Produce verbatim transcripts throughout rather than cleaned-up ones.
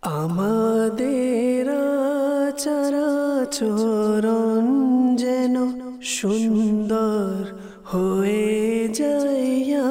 আমাদের আচরণ যেন সুন্দর হয়ে যায় ইয়া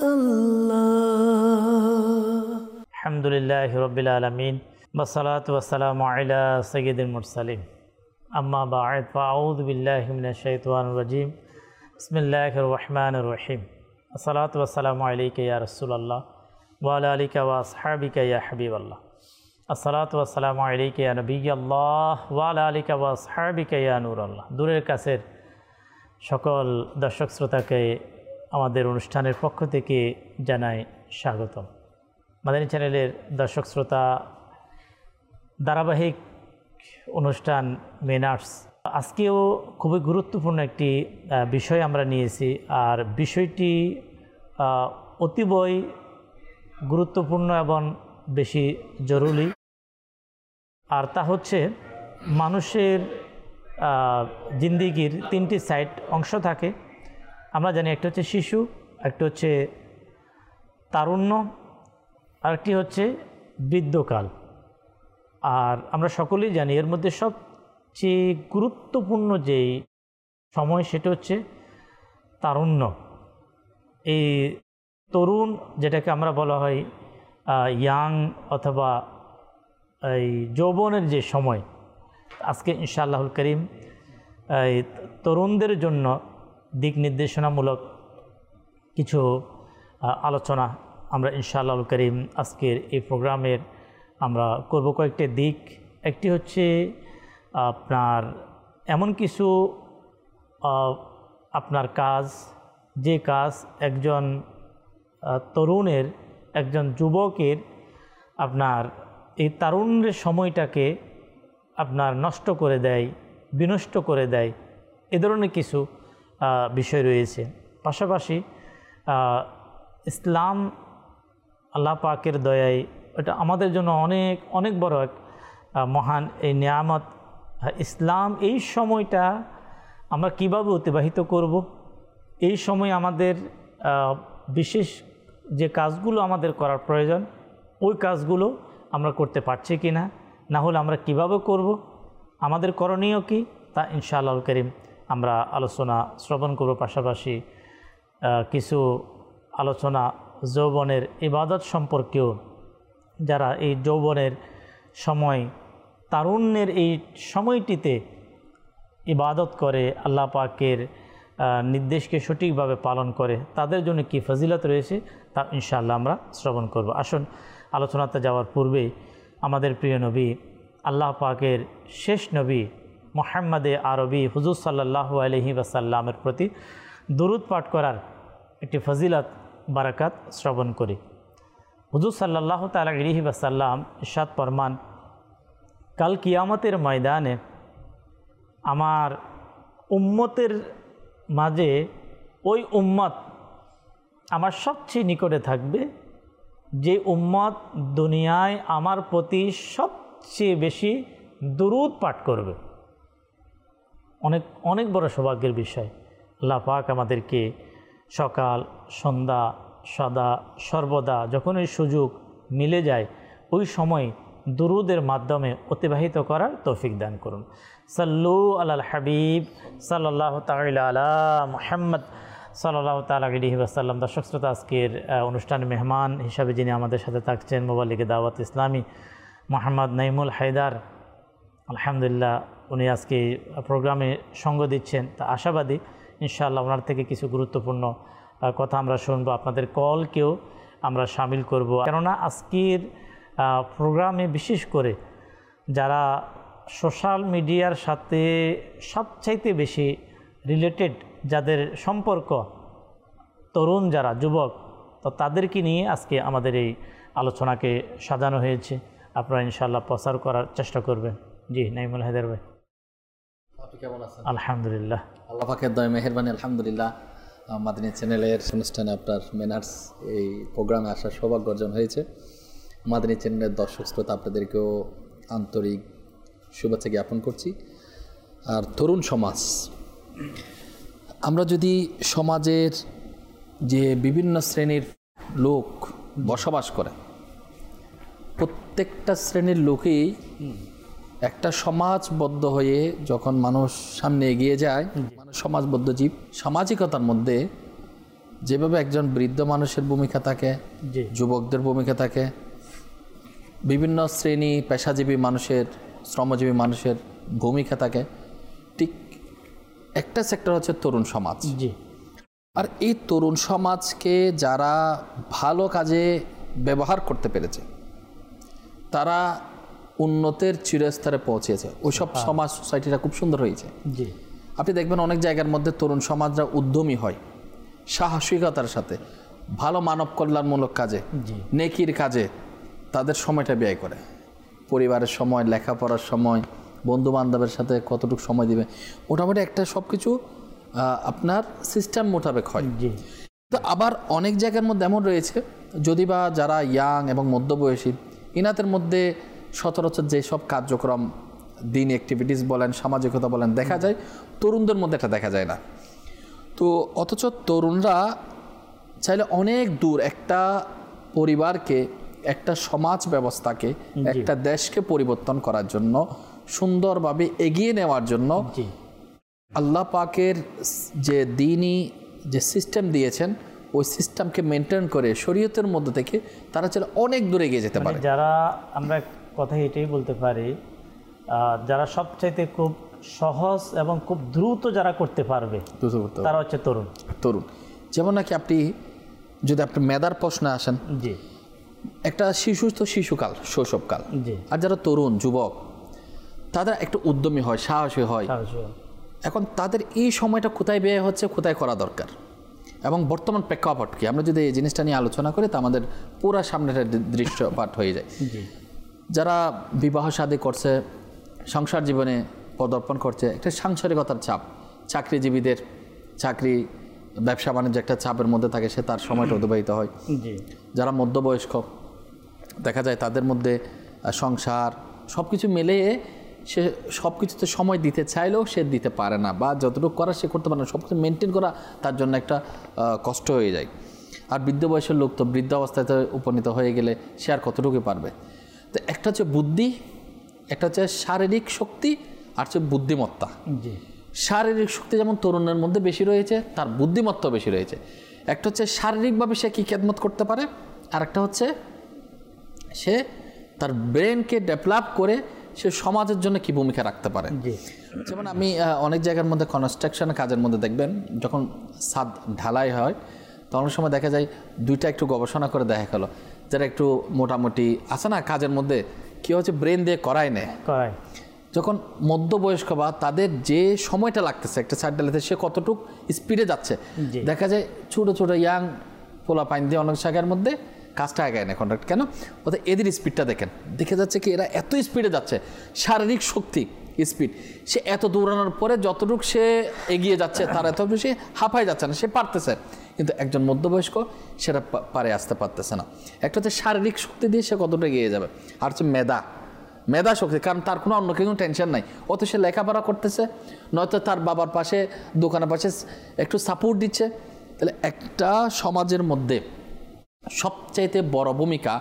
আল্লাহ। আলহামদুলিল্লাহি রাব্বিল আলামিন ওয়াসসালাতু ওয়াসসালামু আলা সাইয়্যিদিল মুরসালিন আম্মা বা'দ ফাআউযু বিল্লাহি মিনাশ শাইতানির রাজীম বিসমিল্লাহির রহমানির রহিম আসসালাতু ওয়াসসালামু আলাইকা ইয়া রাসূলুল্লাহ ওয়া আলা আলিকা ওয়া আসহাবিকা ইয়া হাবিবাল্লাহ আসসালাতু ওয়াসসালামু আলাইকা ইয়া নবিয়াল্লাহ ওয়া আলা আলিকা ওয়া আসহাবিকা ইয়া নূরাল্লাহ। দূরের কাছের সকল দর্শক শ্রোতাকে আমাদের অনুষ্ঠানের পক্ষ থেকে জানাই স্বাগতম। মাদানী চ্যানেলের দর্শক শ্রোতা, ধারাবাহিক অনুষ্ঠান মেনার্স, আজকেও খুবই গুরুত্বপূর্ণ একটি বিষয় আমরা নিয়েছি। আর বিষয়টি অতীবই গুরুত্বপূর্ণ এবং বেশি জরুরি। আর তা হচ্ছে মানুষের জিন্দিগির তিনটি সাইড অংশ থাকে। আমরা জানি একটা হচ্ছে শিশু, একটা হচ্ছে তারুণ্য, আরেকটি হচ্ছে বৃদ্ধকাল। আর আমরা সকলেই জানি এর মধ্যে সবচেয়ে গুরুত্বপূর্ণ যেই সময় সেটা হচ্ছে তারুণ্য। এই তরুণ, যেটাকে আমরা বলা হয় ইয়াং অথবা এই যৌবনের যে সময়, আজকে ইনশাআল্লাহুল করিম এই তরুণদের জন্য দিক নির্দেশনামূলক কিছু আলোচনা আমরা ইনশাআল্লাহুল করিম আজকের এই প্রোগ্রামের আমরা করব। কয়েকটি দিক, একটি হচ্ছে আপনার এমন কিছু আপনার কাজ, যে কাজ একজন তরুণের, একজন যুবকের আপনার এই তারুণ্যের সময়টাকে আপনার নষ্ট করে দেয়, বিনষ্ট করে দেয়, এ ধরনের কিছু বিষয় রয়েছে। পাশাপাশি ইসলাম আল্লাহ পাকের দয়ায় এটা আমাদের জন্য অনেক অনেক বড় এক মহান এই নিয়ামত। ইসলাম এই সময়টা আমরা কিভাবে অতিবাহিত করব, এই সময় আমাদের বিশেষ যে কাজগুলো আমাদের করার প্রয়োজন, ওই কাজগুলো আমরা করতে পারছি কি না, না হলে আমরা কিভাবে করব, আমাদের করণীয় কি, তা ইনশাআল্লাহুল করিম আমরা আলোচনা শ্রবণ করব। পাশাপাশি কিছু আলোচনা যৌবনের ইবাদত সম্পর্কেও, যারা এই যৌবনের সময়, তারুণ্যের এই সময়টিতে ইবাদত করে, আল্লাহ পাকের নির্দেশকে সঠিকভাবে পালন করে, তাদের জন্য কি ফজিলত রয়েছে তা ইনশাআল্লাহ আমরা শ্রবণ করব। আসুন, আলোচনাতে যাওয়ার পূর্বে আমাদের প্রিয় নবী, আল্লাহ পাকের শেষ নবী মুহাম্মদে আরবি হুজুর সাল্লাল্লাহু আলাইহি ওয়াসাল্লামের প্রতি দুরূদ পাঠ করার একটি ফজিলত বারাকাত শ্রবণ করি। হুজুর সাল্লাল্লাহু তাআলা আলাইহি ওয়াসাল্লাম ইরশাদ ফরমান, কাল কিয়ামতের ময়দানে আমার উম্মতের মাঝে ওই উম্মত আমার সবচেয়ে নিকটে থাকবে যে উম্মত দুনিয়ায় আমার প্রতি সবচেয়ে বেশি দুরূদ পাঠ করবে। অনেক অনেক বড় সৌভাগ্যের বিষয়। আল্লাহ পাক আমাদেরকে সকাল, সন্ধ্যা, সদা সর্বদা যখন এই সুযোগ মিলে যায়, ওই সময় দুরূদের মাধ্যমে অতিবাহিত করার তৌফিক দান করুন। সাল্লু আলাল হাবিব সাল্লাল্লাহু তাআলা আলা মুহাম্মদ সাল্লাল্লাহু তাআলা আলাইহি ওয়াসাল্লাম। দর্শক শ্রোতা, আজকের অনুষ্ঠানে মেহমান হিসাবে যিনি আমাদের সাথে থাকছেন, মুবাল্লিগে দাওয়াত ইসলামী মোহাম্মদ নাইমুল হায়দার, আলহামদুলিল্লাহ উনি আজকে প্রোগ্রামে সঙ্গ দিচ্ছেন। তা আশাবাদী ইনশাআল্লাহ ওনার থেকে কিছু গুরুত্বপূর্ণ কথা আমরা শুনবো, আপনাদের কলকেও আমরা সামিল করব। কেননা আজকের প্রোগ্রামে বিশেষ করে যারা সোশ্যাল মিডিয়ার সাথে সবচাইতে বেশি রিলেটেড, যাদের সম্পর্ক তরুণ, যারা যুবক, তো তাদেরকে নিয়ে আজকে আমাদের এই আলোচনাকে সাজানো হয়েছে। আপনারা ইনশাআল্লাহ প্রচার করার চেষ্টা করবেন। জি নাইমুল হায়দার ভাই, আপনি কেমন আছেন? আলহামদুলিল্লাহ, আল্লাহ পাকের দয়া মেহেরবানি, আলহামদুলিল্লাহ। মাদানী চ্যানেলের অনুষ্ঠানে আপনার মেনার্স এই প্রোগ্রামে আসার সৌভাগ্য অর্জন হয়েছে। মাদানী চ্যানেলের দর্শক শ্রোতা, আপনাদেরকেও আন্তরিক শুভেচ্ছা জ্ঞাপন করছি। আর তরুণ সমাজ, আমরা যদি সমাজের যে বিভিন্ন শ্রেণীর লোক বসবাস করে, প্রত্যেকটা শ্রেণীর লোকই একটা সমাজবদ্ধ হয়ে যখন মানুষ সামনে এগিয়ে যায়, মানুষ সমাজবদ্ধ জীব। সামাজিকতার মধ্যে যেভাবে একজন বৃদ্ধ মানুষের ভূমিকা থাকে, যুবকদের ভূমিকা থাকে, বিভিন্ন শ্রেণী পেশাজীবী মানুষের, শ্রমজীবী মানুষের ভূমিকা থাকে, ঠিক একটা সেক্টর হচ্ছে তরুণ সমাজ। আর এই তরুণ সমাজকে যারা ভালো কাজে ব্যবহার করতে পেরেছে তারা উন্নতের চিরস্তরে পৌঁছেছে। ওইসব সমাজ সোসাইটিটা খুব সুন্দর হয়েছে। আপনি দেখবেন অনেক জায়গার মধ্যে তরুণ সমাজরা উদ্যমী হয়, সাহসিকতার সাথে ভালো মানব কল্যাণমূলক কাজে, নেকির কাজে তাদের সময়টা ব্যয় করে। পরিবারের সময়, লেখাপড়ার সময়, বন্ধু বান্ধবের সাথে কতটুকু সময় দিবে, মোটামুটি একটা সব কিছু আপনার সিস্টেম মোতাবেক হয়। তো আবার অনেক জায়গার মধ্যে এমন রয়েছে, যদি বা যারা ইয়াং এবং মধ্যবয়সী, ইনাদের মধ্যে সচরাচর যেসব কার্যক্রম, দিন অ্যাক্টিভিটিস বলেন, সামাজিকতা বলেন, দেখা যায়, তরুণদের মধ্যে এটা দেখা যায় না। তো অথচ তরুণরা চাইলে অনেক দূর একটা পরিবারকে, একটা সমাজ ব্যবস্থাকে, একটা দেশকে পরিবর্তন করার জন্য, সুন্দরভাবে এগিয়ে নেওয়ার জন্য আল্লাহ পাকের যে দ্বীনি যে সিস্টেম দিয়েছেন, ওই সিস্টেমকে মেনটেন করে শরীয়তের মধ্যে থেকে তারা চাইলে অনেক দূরে এগিয়ে যেতে পারে। যারা আমরা কথা এটাই বলতে পারি, যারা সবচাইতে খুব সহজ এবং খুব দ্রুত যারা করতে পারবে তারা হচ্ছে তরুণ। তরুণ যেমন নাকি আপনি যদি আপনি মেধার প্রশ্নে আসেন, জি, একটা শিশু তো শিশুকাল, শৈশবকাল, আর যারা তরুণ যুবক তাদের একটু উদ্যমী হয়, সাহসী হয়। এখন তাদের এই সময়টা কোথায় ব্যয় হচ্ছে, কোথায় করা দরকার, এবং বর্তমান প্রেক্ষাপট কি, আমরা যদি এই জিনিসটা নিয়ে আলোচনা করি তা আমাদের পুরা সামনের দৃশ্যপাট হয়ে যায়। যারা বিবাহ শাদী করছে, সংসার জীবনে পদার্পণ করছে, একটা সাংসারিকতার চাপ, চাকরিজীবীদের চাকরি, ব্যবসা বাণিজ্য একটা চাপের মধ্যে থাকে, সে তার সময়টা অতিবাহিত হয়। যারা মধ্যবয়স্ক, দেখা যায় তাদের মধ্যে সংসার সব কিছু মিলিয়ে সে সব কিছুতে সময় দিতে চাইলেও সে দিতে পারে না, বা যতটুকু করা সে করতে পারে না, সব কিছু মেনটেন করা তার জন্য একটা কষ্ট হয়ে যায়। আর বৃদ্ধ বয়সের লোক তো বৃদ্ধ অবস্থায় উপনীত হয়ে গেলে সে আর কতটুকু পারবে। তো একটা হচ্ছে বুদ্ধি, একটা হচ্ছে শারীরিক শক্তি, আর হচ্ছে বুদ্ধিমত্তা। শারীরিক শক্তি যেমন তরুণের মধ্যে বেশি রয়েছে, তার বুদ্ধিমত্তাও বেশি রয়েছে। একটা হচ্ছে শারীরিকভাবে সে কী খেদমত করতে পারে, আর একটা হচ্ছে সে তার ব্রেনকে ডেভেলপ করে সে সমাজের জন্য কি ভূমিকা রাখতে পারে। যেমন আমি অনেক জায়গার মধ্যে কনস্ট্রাকশনের কাজের মধ্যে দেখবেন, যখন ছাদ ঢালাই হয় তখন সময় দেখা যায় দুইটা একটু গবেষণা করে দেখা গেল, যারা একটু মোটামুটি আছে না কাজের মধ্যে, কেউ হচ্ছে ব্রেন দিয়ে করায় নেয়, যখন মধ্যবয়স্ক বা তাদের যে সময়টা লাগতেছে একটা ছাদ ঢালাইতে, সে কতটুকু স্পিডে যাচ্ছে দেখা যায়। ছোটো ছোটো ইয়াং পোলা পাইন দিয়ে অনেক জায়গার মধ্যে কাজটা আগায় না কন্ট্রাক্ট, কেন? ওদের এদের স্পিডটা দেখেন, দেখে যাচ্ছে কি এরা এত স্পিডে যাচ্ছে, শারীরিক শক্তি স্পিড, সে এত দৌড়ানোর পরে যতটুকু সে এগিয়ে যাচ্ছে তার এত বেশি হাঁপাই যাচ্ছে না, সে পারতেছে। কিন্তু একজন মধ্যবয়স্ক সেটা পারে আসতে পারতেছে না। একটা হচ্ছে শারীরিক শক্তি দিয়ে সে কতটা এগিয়ে যাবে, আর হচ্ছে মেধা, মেধা শক্তি, কারণ তার কোনো অন্য কোনো টেনশন নাই, অত সে লেখাপড়া করতেছে, নয়তো তার বাবার পাশে দোকানের পাশে একটু সাপোর্ট দিচ্ছে। তাহলে একটা সমাজের মধ্যে সবচাইতে বড় ভূমিকা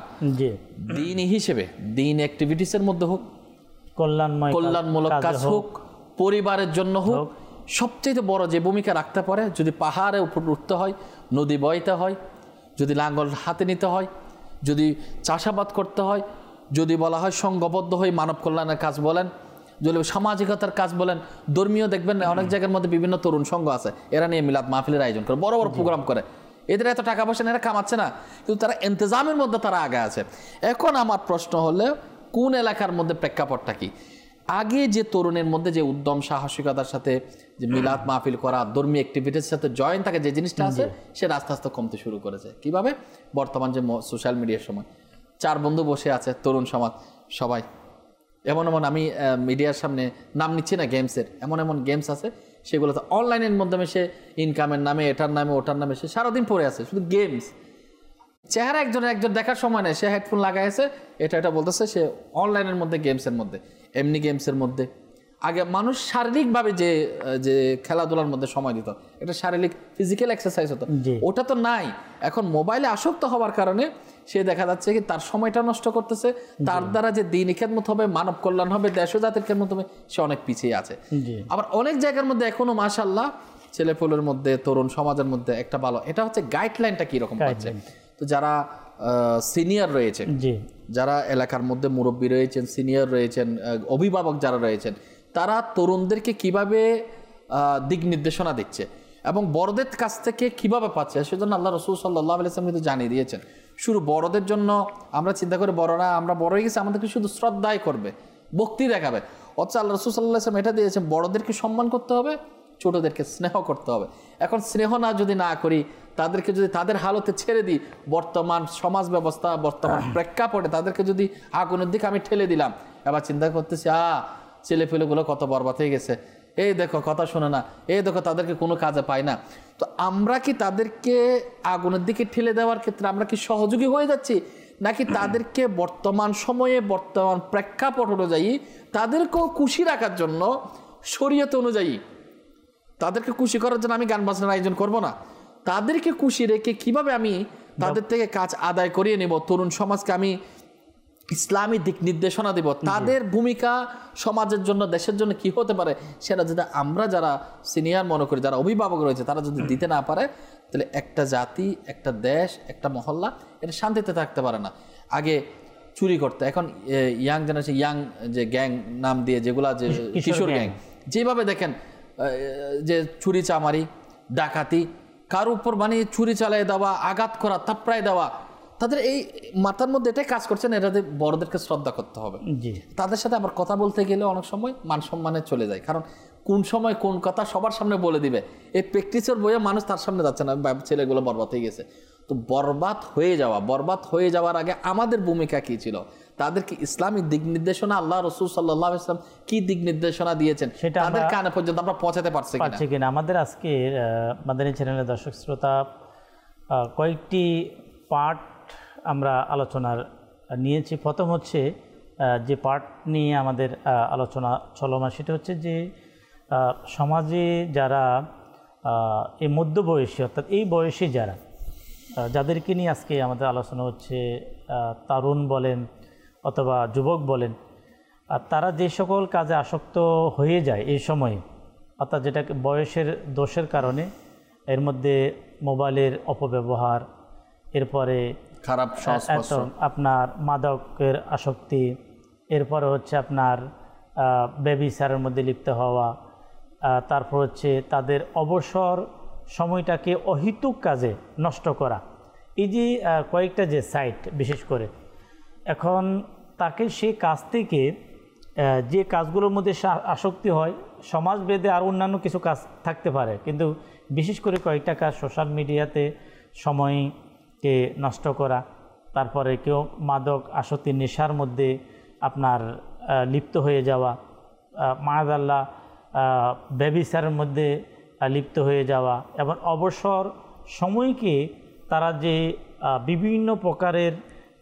দিন হিসেবে, দিন অ্যাক্টিভিটিসের মধ্যে হোক, কল্যাণময় কল্যাণমূলক কাজ হোক, পরিবারের জন্য হোক, সবচাইতে বড় যে ভূমিকা রাখতে পারে, যদি পাহাড়ে উপর উঠতে হয়, নদী বইতে হয়, যদি লাঙ্গল হাতে নিতে হয়, যদি চাষাবাদ করতে হয়, যদি বলা হয় সংঘবদ্ধ হয়ে মানব কল্যাণের কাজ বলেন, যদি সামাজিকতার কাজ বলেন, ধর্মীয় দেখবেন অনেক জায়গার মধ্যে বিভিন্ন তরুণ সংঘ আছে, এরা নিয়ে মিলাদ মাহফিলের আয়োজন করে, বড় বড় প্রোগ্রাম করে, এদের এত টাকা পয়সা এরা কামাচ্ছে না, কিন্তু তারা ইন্তজামের মধ্যে তারা আগে আছে। এখন আমার প্রশ্ন হলে কোন এলাকার মধ্যে প্রেক্ষাপটটা কি? আগে যে তরুণের মধ্যে যে উদ্যম সাহসিকতার সাথে যে মিলাদ মাহফিল করা, ধর্মীয় অ্যাক্টিভিটির সাথে জয়েন থাকে যে জিনিসটা আছে, সে আস্তে আস্তে কমতে শুরু করেছে। কিভাবে? বর্তমান যে সোশ্যাল মিডিয়ার সময় চার বন্ধু বসে আছে তরুণ সমাজ সবাই, এমন এমন, আমি মিডিয়ার সামনে নাম নিচ্ছি না গেমসের, এমন এমন গেমস আছে সেগুলোতে অনলাইনের মাধ্যমে সে ইনকামের নামে, এটার নামে, ওটার নামে সে সারাদিন পড়ে আছে শুধু গেমস। চেহারা একজনের একজন দেখার সময় নেই, সে হেডফোন লাগাইছে, এটা এটা বলতেছে, সে অনলাইনের মধ্যে গেমসের মধ্যে, এমনি গেমসের মধ্যে। আগে মানুষ শারীরিকভাবে যে যে খেলাধুলার মধ্যে সময় দিত, এটা শারীরিক ফিজিক্যাল এক্সারসাইজ হতো, ওটা তো নাই। এখন মোবাইলে আসক্ত হওয়ার কারণে সে দেখা যাচ্ছে কি তার সময়টা নষ্ট করতেছে, তার দ্বারা যে দিন খেদমত হবে, মানব কল্যাণ হবে, দেশ ও জাতির খেদমত হবে, সে অনেক পিছিয়ে আছে। আবার অনেক জায়গার মধ্যে এখনো মাশাআল্লাহ ছেলেপুলের মধ্যে, তরুণ সমাজের মধ্যে একটা ভালো, এটা হচ্ছে গাইডলাইনটা কীরকম পাচ্ছে। তো যারা সিনিয়র রয়েছে, যারা এলাকার মধ্যে মুরব্বী রয়েছেন, সিনিয়র রয়েছেন, অভিভাবক যারা রয়েছেন, তারা তরুণদেরকে কিভাবে দিক নির্দেশনা দিচ্ছে এবং বড়দের কাছ থেকে কিভাবে পাচ্ছে, সেজন্য আল্লাহ রাসূল সাল্লাল্লাহু আলাইহি ওয়াসাল্লাম কিন্তু জানিয়ে দিয়েছেন। শুধু বড়দের জন্য আমরা চিন্তা করি বড়রা আমরা বড় হয়ে গেছি, আমাদেরকে শুধু শ্রদ্ধাই করবে, ভক্তি দেখাবে, অথচ আল্লাহ রাসূল সাল্লাল্লাহু আলাইহি ওয়াসাল্লাম এটা দিয়েছেন, বড়দেরকে সম্মান করতে হবে, ছোটদেরকে স্নেহ করতে হবে। এখন স্নেহ না যদি না করি, তাদেরকে যদি তাদের হালতে ছেড়ে দিই, বর্তমান সমাজ ব্যবস্থা, বর্তমান প্রেক্ষাপটে তাদেরকে যদি আগুনের দিকে আমি ঠেলে দিলাম, এবার চিন্তা করতেছি আ ছেলে পেলেগুলো কত বরবাদ হয়ে গেছে, এই দেখো কথা শোনে না, এই দেখো তাদেরকে কোনো কাজে পায় না। তো আমরা কি তাদেরকে আগুনের দিকে ঠেলে দেওয়ার ক্ষেত্রে আমরা কি সহযোগী হয়ে যাচ্ছি, নাকি তাদেরকে বর্তমান সময়ে বর্তমান প্রেক্ষাপট অনুযায়ী তাদেরকেও খুশি রাখার জন্য শরীয়ত অনুযায়ী তাদেরকে খুশি করার জন্য আমি গান বাজনার আয়োজন করব না, তাদেরকে খুশি রেখে কিভাবে আমি তাদের থেকে কাজ আদায় করিয়ে নেব, তরুণ সমাজকে আমি ইসলামী দিক নির্দেশনা দেব, তাদের ভূমিকা সমাজের জন্য, দেশের জন্য কি হতে পারে সেটা যদি আমরা যারা সিনিয়র মনে করি, যারা অভিভাবক রয়েছে, তারা যদি দিতে না পারে, তাহলে একটা জাতি, একটা দেশ, একটা মহল্লা এটা শান্তিতে থাকতে পারে না। আগে চুরি করতে, এখন ইয়াং জেনারেশন, ইয়াং যে গ্যাং নাম দিয়ে যেগুলা, যে কিশোর গ্যাং, যেভাবে দেখেন যে চুরি চামারি ডাকাতি, কার উপর মানে চুরি চালিয়ে দেওয়া, আঘাত করা, থাপড়ায় দেওয়া, তাদের এই মাথার মধ্যে এটাই কাজ করছেন, এটাতে বড়দেরকে শ্রদ্ধা করতে হবে। তাদের সাথে আবার কথা বলতে গেলে অনেক সময় মান সম্মানে চলে যায়, কারণ কোন সময় কোন কথা সবার সামনে বলে দিবে, এই প্র্যাকটিসের বইয়ে মানুষ তার সামনে যাচ্ছে না, ছেলেগুলো বরবাদ হয়ে গেছে। তো বরবাদ হয়ে যাওয়া, বরবাদ হয়ে যাওয়ার আগে আমাদের ভূমিকা কি ছিল, তাদেরকে ইসলামিক দিক নির্দেশনা আল্লাহ রাসূল সাল্লাল্লাহু আলাইহি ওয়াসাল্লাম কি দিক নির্দেশনা দিয়েছেন সেটা তাদের কানে পর্যন্ত আমরা পৌঁছাতে পারছি কিনা। আমাদের আজকের মাদানী চ্যানেলের দর্শক শ্রোতা কয়েকটি পার্ট আমরা আলোচনার নিয়েছি। প্রথম হচ্ছে যে পার্ট নিয়ে আমাদের আলোচনা চলমান, সেটা হচ্ছে যে সমাজে যারা এই মধ্যবয়সী, অর্থাৎ এই বয়সে যারা, যাদেরকে নিয়ে আজকে আমাদের আলোচনা হচ্ছে, তরুণ বলেন অথবা যুবক বলেন, আর তারা যে সকল কাজে আসক্ত হয়ে যায় এই সময়ে, অর্থাৎ যেটা বয়সের দোষের কারণে, এর মধ্যে মোবাইলের অপব্যবহার, এরপরে খারাপ সংস্পর্শ, আপনার মাদকের আসক্তি, এরপরে হচ্ছে আপনার ব্যভিচারের মধ্যে লিপ্ত হওয়া, তারপর হচ্ছে তাদের অবসর সময়টাকে অহেতুক কাজে নষ্ট করা, এই যে কয়েকটা যে সাইট বিশেষ করে, এখন তাকে সেই কাজ থেকে যে কাজগুলোর মধ্যে আসক্তি হয়, সমাজভেদে আর অন্যান্য কিছু কাজ থাকতে পারে, কিন্তু বিশেষ করে কয়েকটা কাজ সোশ্যাল মিডিয়াতে সময়কে নষ্ট করা, তারপরে কেউ মাদক আসক্তি নেশার মধ্যে আপনার লিপ্ত হয়ে যাওয়া, মাআযাল্লাহ ব্যভিচারের মধ্যে লিপ্ত হয়ে যাওয়া, এবং অবসর সময়কে তারা যে বিভিন্ন প্রকারের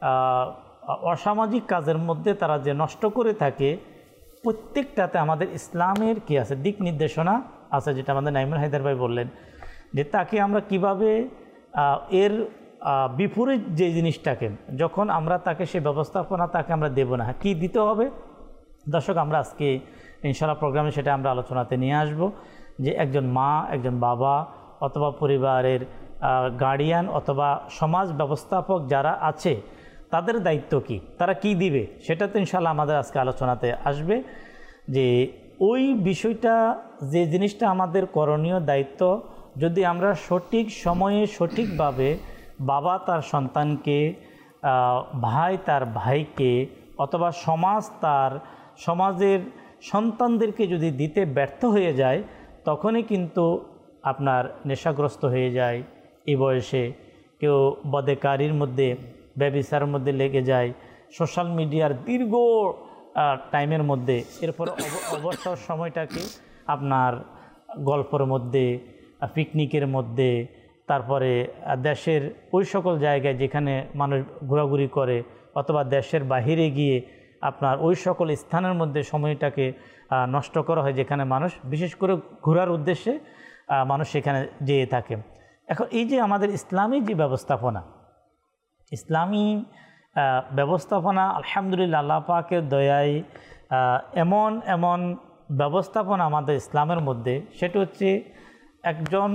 অসামাজিক কাজের মধ্যে তারা যে নষ্ট করে থাকে, প্রত্যেকটাতে আমাদের ইসলামের কি আছে, দিক নির্দেশনা আছে, যেটা আমাদের নাইমুল হায়দার ভাই বললেন, যে তাকে আমরা কিভাবে এর বিপরীত যে জিনিসটাকে যখন আমরা তাকে সে ব্যবস্থাপনা তাকে আমরা দেব না, কি দিতে হবে। দর্শক, আমরা আজকে ইনশাআল্লাহ প্রোগ্রামে সেটা আমরা আলোচনাতে নিয়ে আসব, যে একজন মা, একজন বাবা অথবা পরিবারের গার্ডিয়ান অথবা সমাজ ব্যবস্থাপক যারা আছে, তাদের দায়িত্ব কি, তারা কি দিবে, সেটা তো ইনশাআল্লাহ আমাদের আজকে আলোচনাতে আসবে। যে ওই বিষয়টা, যে জিনিসটা আমাদের করণীয় দায়িত্ব, যদি আমরা সঠিক সময়ে সঠিকভাবে বাবা তার সন্তানকে, ভাই তার ভাইকে, অথবা সমাজ তার সমাজের সন্তানদেরকে যদি দিতে ব্যর্থ হয়ে যায়, তখনই কিন্তু আপনার নেশাগ্রস্ত হয়ে যায় এই বয়সে, কেউ বদেকারির মধ্যে, ব্যভিচারের মধ্যে লেগে যায়, সোশ্যাল মিডিয়ার দীর্ঘ টাইমের মধ্যে, এরপর অবসর সময়টাকে আপনার গল্পের মধ্যে, পিকনিকের মধ্যে, তারপরে দেশের ওই সকল জায়গায় যেখানে মানুষ ঘোরাঘুরি করে, অথবা দেশের বাহিরে গিয়ে আপনার ওই সকল স্থানের মধ্যে সময়টাকে নষ্ট করা হয় যেখানে মানুষ বিশেষ করে ঘোরার উদ্দেশ্যে মানুষ সেখানে যেয়ে থাকে। এখন এই যে আমাদের ইসলামী যে ব্যবস্থাপনা, ইসলামী ব্যবস্থাপনা আলহামদুলিল্লাহ আল্লাহ পাকের দয়ায় এমন এমন ব্যবস্থাপনা আমাদের ইসলামের মধ্যে, সেটা হচ্ছে একজন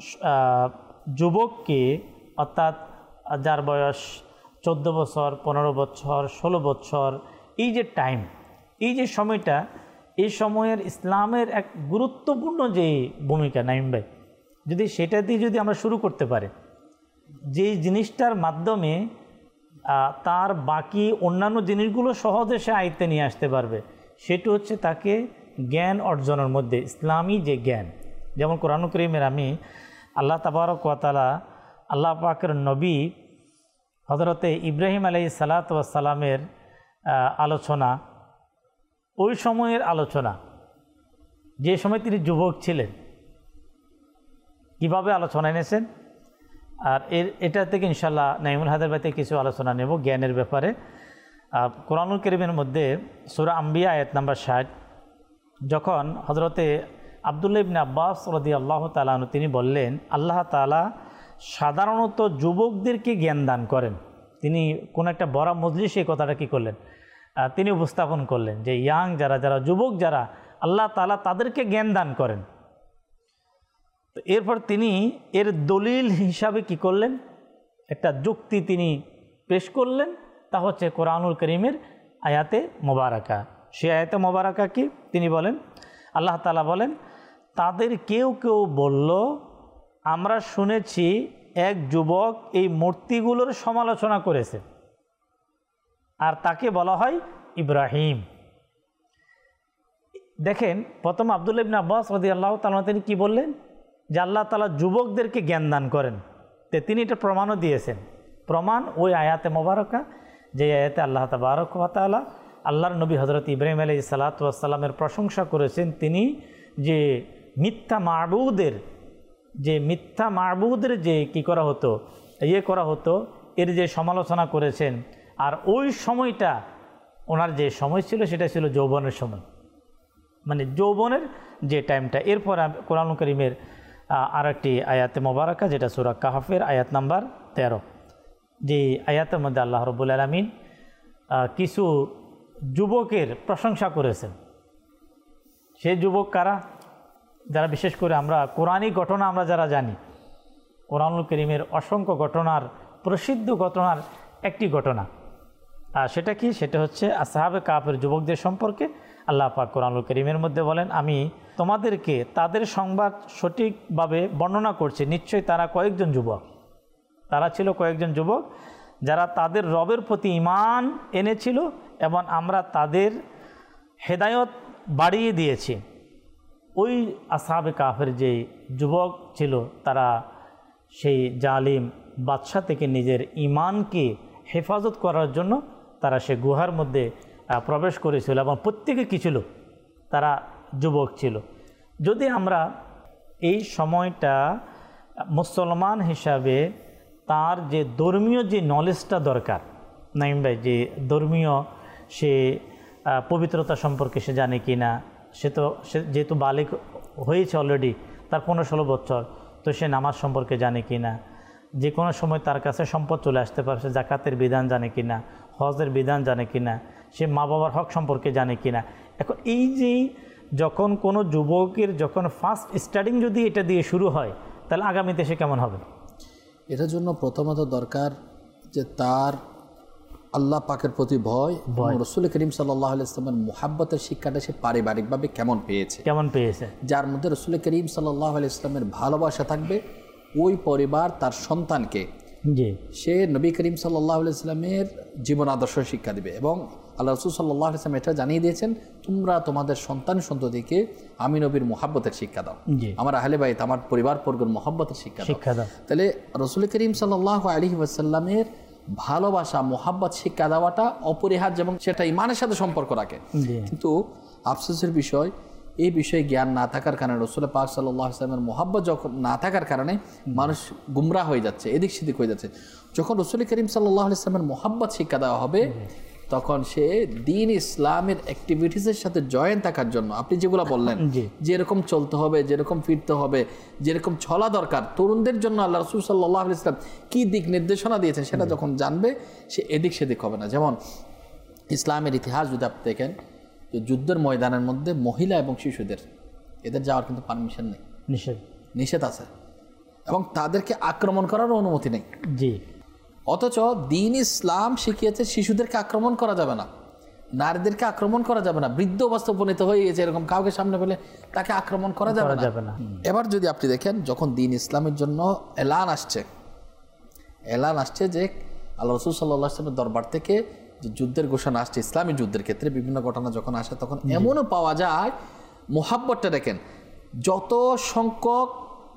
যুবককে, অর্থাৎ যার বয়স চোদ্দো বছর, পনেরো বছর, ষোলো বছর, এই যে টাইম, এই যে সময়টা, এই সময়ের ইসলামের এক গুরুত্বপূর্ণ যে ভূমিকা নাইম ভাই, যদি সেটা দিয়ে যদি আমরা শুরু করতে পারি, যে জিনিসটার মাধ্যমে তার বাকি অন্যান্য জিনিসগুলো সহজে সে আয়ত্তে নিয়ে আসতে পারবে, সেটা হচ্ছে তাকে জ্ঞান অর্জনের মধ্যে ইসলামী যে জ্ঞান। যেমন কোরআনুল কারীমের আমি আল্লাহ তাবারক ওয়া তাআলা আল্লাহ পাকের নবী হযরতে ইব্রাহিম আলাইহিস সালাতু ওয়াস সালামের আলোচনা, ওই সময়ের আলোচনা, যে সময় তিনি যুবক ছিলেন, কিভাবে আলোচনা এনেছেন। আর এর এটা থেকে ইনশাআল্লাহ নাইমুল হায়দার ভাই থেকে কিছু আলোচনা নেব জ্ঞানের ব্যাপারে। কোরআনুল কারীমের মধ্যে সূরা আম্বিয়া আয়াত নাম্বার ষাট, যখন হযরতে আব্দুল্লাহ ইবনে আব্বাস রাদিয়াল্লাহু তাআলা আনহু তিনি বললেন, আল্লাহ তাআলা সাধারণত যুবকদেরকে জ্ঞান দান করেন। তিনি কোন একটা বড় মজলিসে এই কথাটা কী করলেন, তিনি উপস্থাপন করলেন যে ইয়াং যারা যারা যুবক যারা, আল্লাহ তাআলা তাদেরকে জ্ঞান দান করেন। তো এরপর তিনি এর দলিল হিসাবে কি করলেন, একটা যুক্তি তিনি পেশ করলেন, তা হচ্ছে কোরআনুল কারীমের আয়াতে মোবারকা। সে আয়াতে মোবারকা কি, তিনি বলেন, আল্লাহ তাআলা বলেন, তাদের কেউ কেউ বলল, আমরা শুনেছি এক যুবক এই মূর্তিগুলোর সমালোচনা করেছে, আর তাকে বলা হয় ইব্রাহিম। দেখেন, প্রথম আব্দুল্লাহ ইবনে আব্বাস রাদিয়াল্লাহু তাআলা তিনি কি বললেন, যে আল্লাহ তাআলা যুবকদেরকে জ্ঞান দান করেন। তো তিনি এটা প্রমাণও দিয়েছেন। প্রমাণ ওই আয়াতে মোবারকা, যে আয়াতে আল্লাহ তাবারক ওয়া তাআলা আল্লাহর নবী হযরত ইব্রাহিম আলাইহিস সালাতু ওয়াস সালামের প্রশংসা করেছেন। তিনি যে মিথ্যা মাবুদের যে মিথ্যা মাবুদের যে কি করা হতো, ইয়ে করা হতো, এর যে সমালোচনা করেছেন। আর ওই সময়টা ওনার যে সময় ছিল সেটা ছিল যৌবনের সময়, মানে যৌবনের যে টাইমটা। এরপর কোরআনুল কারীমের আর একটি আয়াতে মোবারকা, যেটা সূরা কাহফের আয়াত নাম্বার তেরো, যে আয়াতের মধ্যে আল্লাহ রাব্বুল আলামিন কিছু যুবকের প্রশংসা করেছেন। সেই যুবক কারা, যারা বিশেষ করে আমরা কোরআনী ঘটনা আমরা যারা জানি, কোরআনুল কারীমের অসংখ্য ঘটনার প্রসিদ্ধ ঘটনার একটি ঘটনা, আর সেটা কি, সেটা হচ্ছে আসহাবে কাহফের যুবকদের সম্পর্কে আল্লাহ পাক কোরআনুল কারীমের মধ্যে বলেন, আমি তোমাদেরকে তাদের সংবাদ সঠিকভাবে বর্ণনা করছি, নিশ্চয়ই তারা কয়েকজন যুবক, তারা ছিল কয়েকজন যুবক যারা তাদের রবের প্রতি ঈমান এনেছিল এবং আমরা তাদের হেদায়ত বাড়িয়ে দিয়েছি। ওই আসহাবে কাহফের যে যুবক ছিল, তারা সেই জালিম বাদশা থেকে নিজের ঈমানকে হেফাজত করার জন্য তারা সে গুহার মধ্যে প্রবেশ করেছিল, এবং প্রত্যেকে কী ছিল, তারা যুবক ছিল। যদি আমরা এই সময়টা মুসলমান হিসাবে তার যে ধর্মীয় যে নলেজটা দরকার, নাইম ভাই, যে ধর্মীয় সে পবিত্রতা সম্পর্কে সে জানে কি না, সে তো সে যেহেতু বালিক হয়েছে অলরেডি, তার পনেরো ষোলো বছর, তো সে নামাজ সম্পর্কে জানে কি না, যে কোনো সময় তার কাছে সম্পদ চলে আসতে পারে, সে জাকাতের বিধান জানে কি না, হজের বিধান জানে কি না, সে মা বাবার হক সম্পর্কে জানে কি না। এখন এই যে যখন কোনো যুবকের যখন ফার্স্ট স্টার্টিং যদি এটা দিয়ে শুরু হয়, তাহলে আগামীতে সে কেমন হবে? এটার জন্য প্রথমত দরকার যে তার আল্লাহ পাকের প্রতি ভয়, রাসূল করিম সাল্লাল্লাহু আলাইহি ওয়াসাল্লামের মুহাব্বতের শিক্ষাটা সে পারিবারিকভাবে কেমন পেয়েছে কেমন পেয়েছে যার মধ্যে রাসূল করিম সাল্লাল্লাহু আলাইহি ওয়াসাল্লামের ভালোবাসা থাকবে, ওই পরিবার তার সন্তানকে জি সে নবী করিম সাল্লাল্লাহু আলাইহি ওয়াসাল্লামের জীবন আদর্শ শিক্ষা দিবে। এবং আল্লাহ রাসূল সাল্লাল্লাহু আলাইহি ওয়াসাল্লাম এটা জানিয়ে দিয়েছেন, তোমরা তোমাদের সন্তান সন্ততিকে আমি নবীর মুহাব্বতের শিক্ষা দাও, আমার আহলে বাইত আমার পরিবার বর্গের মুহাব্বতের শিক্ষা দাও। তাহলে রাসূল করিম সাল্লাল্লাহু আলাইহি ওয়াসাল্লামের ভালোবাসা মুহাব্বত শিক্ষা দেওয়াটা অপরিহার্য এবং সেটা ঈমানের সাথে সম্পর্ক রাখে। কিন্তু আফসোসের বিষয়, এই বিষয়ে জ্ঞান না থাকার কারণে, রাসূল পাক সাল্লাল্লাহু আলাইহি ওয়াসাল্লামের মুহাব্বত যখন না থাকার কারণে মানুষ গুমরাহ হয়ে যাচ্ছে, এদিক সেদিক হয়ে যাচ্ছে। যখন রাসূল করিম সাল্লাল্লাহু আলাইহি ওয়াসাল্লামের মুহাব্বত শিক্ষা দেওয়া হবে, তখন সে দিন ইসলামের অ্যাক্টিভিটিসের সাথে জয়েন থাকার জন্য আপনি যেগুলো বললেন যেরকম চলতে হবে, যেরকম ফিরতে হবে, যেরকম চলা দরকার তরুণদের জন্য আল্লাহ রাসূল সাল্লাল্লাহু আলাইহি ওয়াসাল্লাম কি দিক নির্দেশনা দিয়েছেন সেটা যখন জানবে সে এদিক সেদিক হবে না। যেমন ইসলামের ইতিহাস যদি আপনি দেখেন যে যুদ্ধের ময়দানের মধ্যে মহিলা এবং শিশুদের এদের যাওয়ার কিন্তু পারমিশন নেই, নিষেধ নিষেধ আছে, এবং তাদেরকে আক্রমণ করারও অনুমতি নেই। জি। অথচ দিন ইসলাম শিখিয়েছে শিশুদেরকে আক্রমণ করা যাবে না, নারীদেরকে আক্রমণ করা যাবে না, বৃদ্ধ অবস্থা উপনীত হয়ে গেছে এরকম কাউকে সামনে পেলে তাকে আক্রমণ করা যাবে না। এবার যদি আপনি দেখেন যখন দিন ইসলামের জন্য এলান আসছে এলান আসছে যে আল্লাহ রাসূল সাল্লাল্লাহু আলাইহি ওয়াসাল্লামের দরবার থেকে যে যুদ্ধের ঘোষণা আসছে ইসলামী যুদ্ধের ক্ষেত্রে বিভিন্ন ঘটনা যখন আসে তখন এমনও পাওয়া যায়, মোহাব্বতটা দেখেন, যত সংখ্যক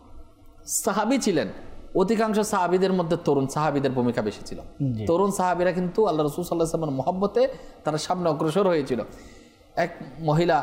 সাহাবী ছিলেন অধিকাংশ সাহাবীদের মধ্যে তরুণ সাহাবীদের ভূমিকা বেশি ছিল। তরুণ সাহাবীরা কিন্তু আল্লাহ রাসূল সাল্লাল্লাহু আলাইহি ওয়াসাল্লামের মহব্বতে তারা সামনে অগ্রসর হয়েছিল। এক মহিলা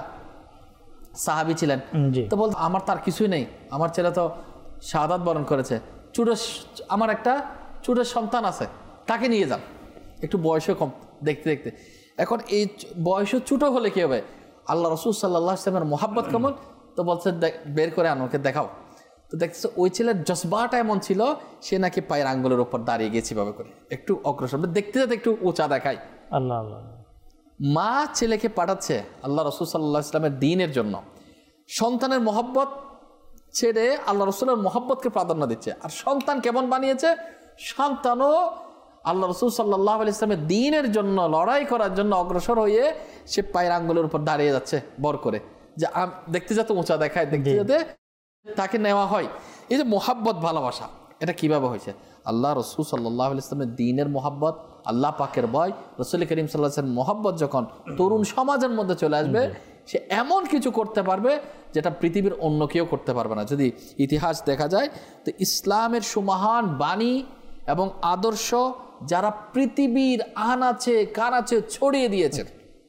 সাহাবী ছিলেন, তো বলতো আমার তার কিছুই নেই, আমার ছেলে তো শাহাদাত বরণ করেছে, ছোট আমার একটা ছোট সন্তান আছে, তাকে নিয়ে যান, একটু বয়সও কম দেখতে দেখতে। এখন এই বয়সও ছোট হলে কি হবে, আল্লাহ রাসূল সাল্লাল্লাহু আলাইহি ওয়াসাল্লামের মহব্বত কেমন, তো বলছে বের করে আমাকে দেখাও। তো দেখতেছে ওই ছেলের জজবাটা এমন ছিল সে নাকি পায়ের আঙ্গুলের উপর দাঁড়িয়ে গেছে ভাবে করে একটু অগ্রসর দেখতে যেতে একটু উঁচা দেখায়। আল্লাহ আল্লাহ। মা ছেলেকে পাঠাচ্ছে আল্লাহ রাসূল সাল্লাল্লাহু আলাইহি ওয়াসাল্লামের দ্বীনের জন্য, সন্তানের মহব্বত ছেড়ে আল্লাহ রাসূলের মহব্বতকে প্রাধান্য দিচ্ছে। আর সন্তান কেমন বানিয়েছে, সন্তানও আল্লাহ রাসূল সাল্লাল্লাহু আলাইহি ওয়াসাল্লামের দ্বীনের জন্য লড়াই করার জন্য অগ্রসর হয়ে সে পায়ের আঙ্গুলের উপর দাঁড়িয়ে যাচ্ছে বর করে, যে দেখতে যাতে উঁচা দেখায়, দেখতে যাতে তাকে নেওয়া হয়। এই যে মোহাব্বত ভালোবাসা এটা কিভাবে হয়েছে, আল্লাহ রাসূল সাল্লাল্লাহু আলাইহি ওয়াসাল্লামের দ্বীনের মোহাব্বত, আল্লাহ পাকের ভয়, রাসূল করিম সাল্লাল্লাহু আলাইহি ওয়াসাল্লামের মোহাব্বত যখন তরুণ সমাজের মধ্যে চলে আসবে সে এমন কিছু করতে পারবে যেটা পৃথিবীর অন্য কেউ করতে পারবে না। যদি ইতিহাস দেখা যায় তো ইসলামের সুমহান বাণী এবং আদর্শ যারা পৃথিবীর আনাচে কানাচে ছড়িয়ে দিয়েছেন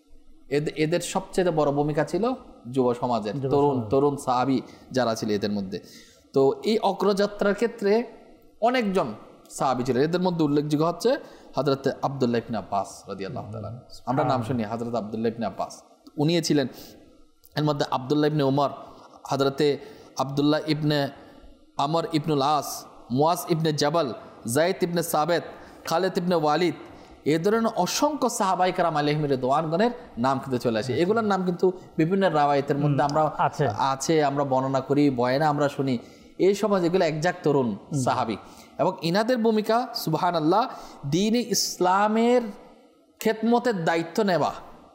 এদের সবচেয়ে বড় ভূমিকা ছিল যুব সমাজের তরুণ তরুণ সাহাবী যারা ছিল এদের মধ্যে। তো এই অগ্রযাত্রার ক্ষেত্রে অনেকজন সাহাবী ছিলেন, এদের মধ্যে উল্লেখযোগ্য হচ্ছে হযরত আব্দুল্লাহ ইবনে আব্বাস রাদিয়াল্লাহু তাআলা। আমরা নাম শুনি হযরত আব্দুল্লাহ ইবনে আব্বাস, উনি ছিলেন। এর মধ্যে আব্দুল্লাহ ইবনে উমর, হযরতে আব্দুল্লাহ ইবনে আমর ইবনুল আস, মুয়াজ ইবনে জাবাল, যায়েদ ইবনে সাবেত, খালিদ ইবনে ওয়ালিদ, এ ধরনের অসংখ্য সাহাবায়ে কেরাম আলাইহিম রিদওয়ানগণের নাম কিন্তু চলে আসে। এগুলোর নাম কিন্তু বিভিন্ন রাওয়ায়াতের মধ্যে আমরা আছে, আমরা বর্ণনা করি, বয়ানে আমরা শুনি। এই সমাজ এগুলো একজাক্ট তরুণ সাহাবী, এবং ইনাদের ভূমিকা সুবহানাল্লাহ দ্বীন ইসলামের খেদমতের দায়িত্ব নেওয়া,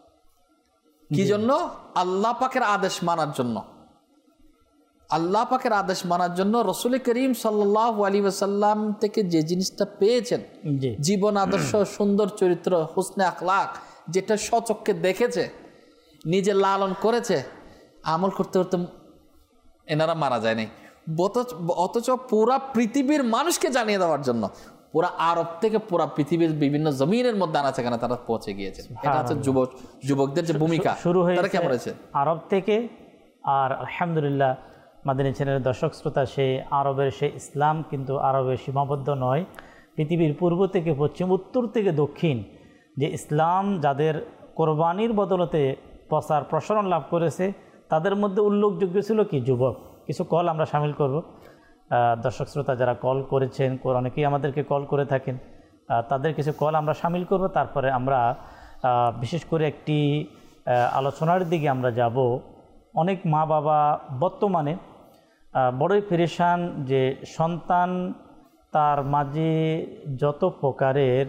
কি জন্য, আল্লাহ পাকের আদেশ মানার জন্য। আল্লাহ পাকের আদেশ মানার জন্য রাসূল করিম সাল্লাল্লাহু আলাইহি ওয়াসাল্লাম থেকে যে জিনিসটা পেয়েছেন, জীবন আদর্শ, সুন্দর চরিত্র, হুসনে আখলাক, যেটা স্বচক্ষে দেখেছে, নিজে লালন করেছে, আমল করতে করতে এনারা মারা যায় নাই। অথচ পুরা পৃথিবীর মানুষকে জানিয়ে দেওয়ার জন্য পুরা আরব থেকে পুরা পৃথিবীর বিভিন্ন জমিনের মধ্যে আনা সেখানে তারা পৌঁছে গিয়েছেন। এটা হচ্ছে যুবক যুবকদের যে ভূমিকা শুরু হয়েছে আরব থেকে। আর আলহামদুলিল্লাহ মাদানী চ্যানেলের দর্শক শ্রোতা, সেই আরবের সেই ইসলাম কিন্তু আরবের সীমাবদ্ধ নয়, পৃথিবীর পূর্ব থেকে পশ্চিম, উত্তর থেকে দক্ষিণ, যে ইসলাম যাদের কোরবানির বদলতে প্রচার প্রসারণ লাভ করেছে তাদের মধ্যে উল্লেখযোগ্য ছিল কি যুবক। কিছু কল আমরা শামিল করব। দর্শক শ্রোতা যারা কল করেছেন, অনেকেই আমাদেরকে কল করে থাকেন, তাদের কিছু কল আমরা শামিল করব। তারপরে আমরা বিশেষ করে একটি আলোচনার দিকে আমরা যাব। অনেক মা বাবা বর্তমানে বড়ই পেরেশান যে সন্তান তার মাঝে যত প্রকারের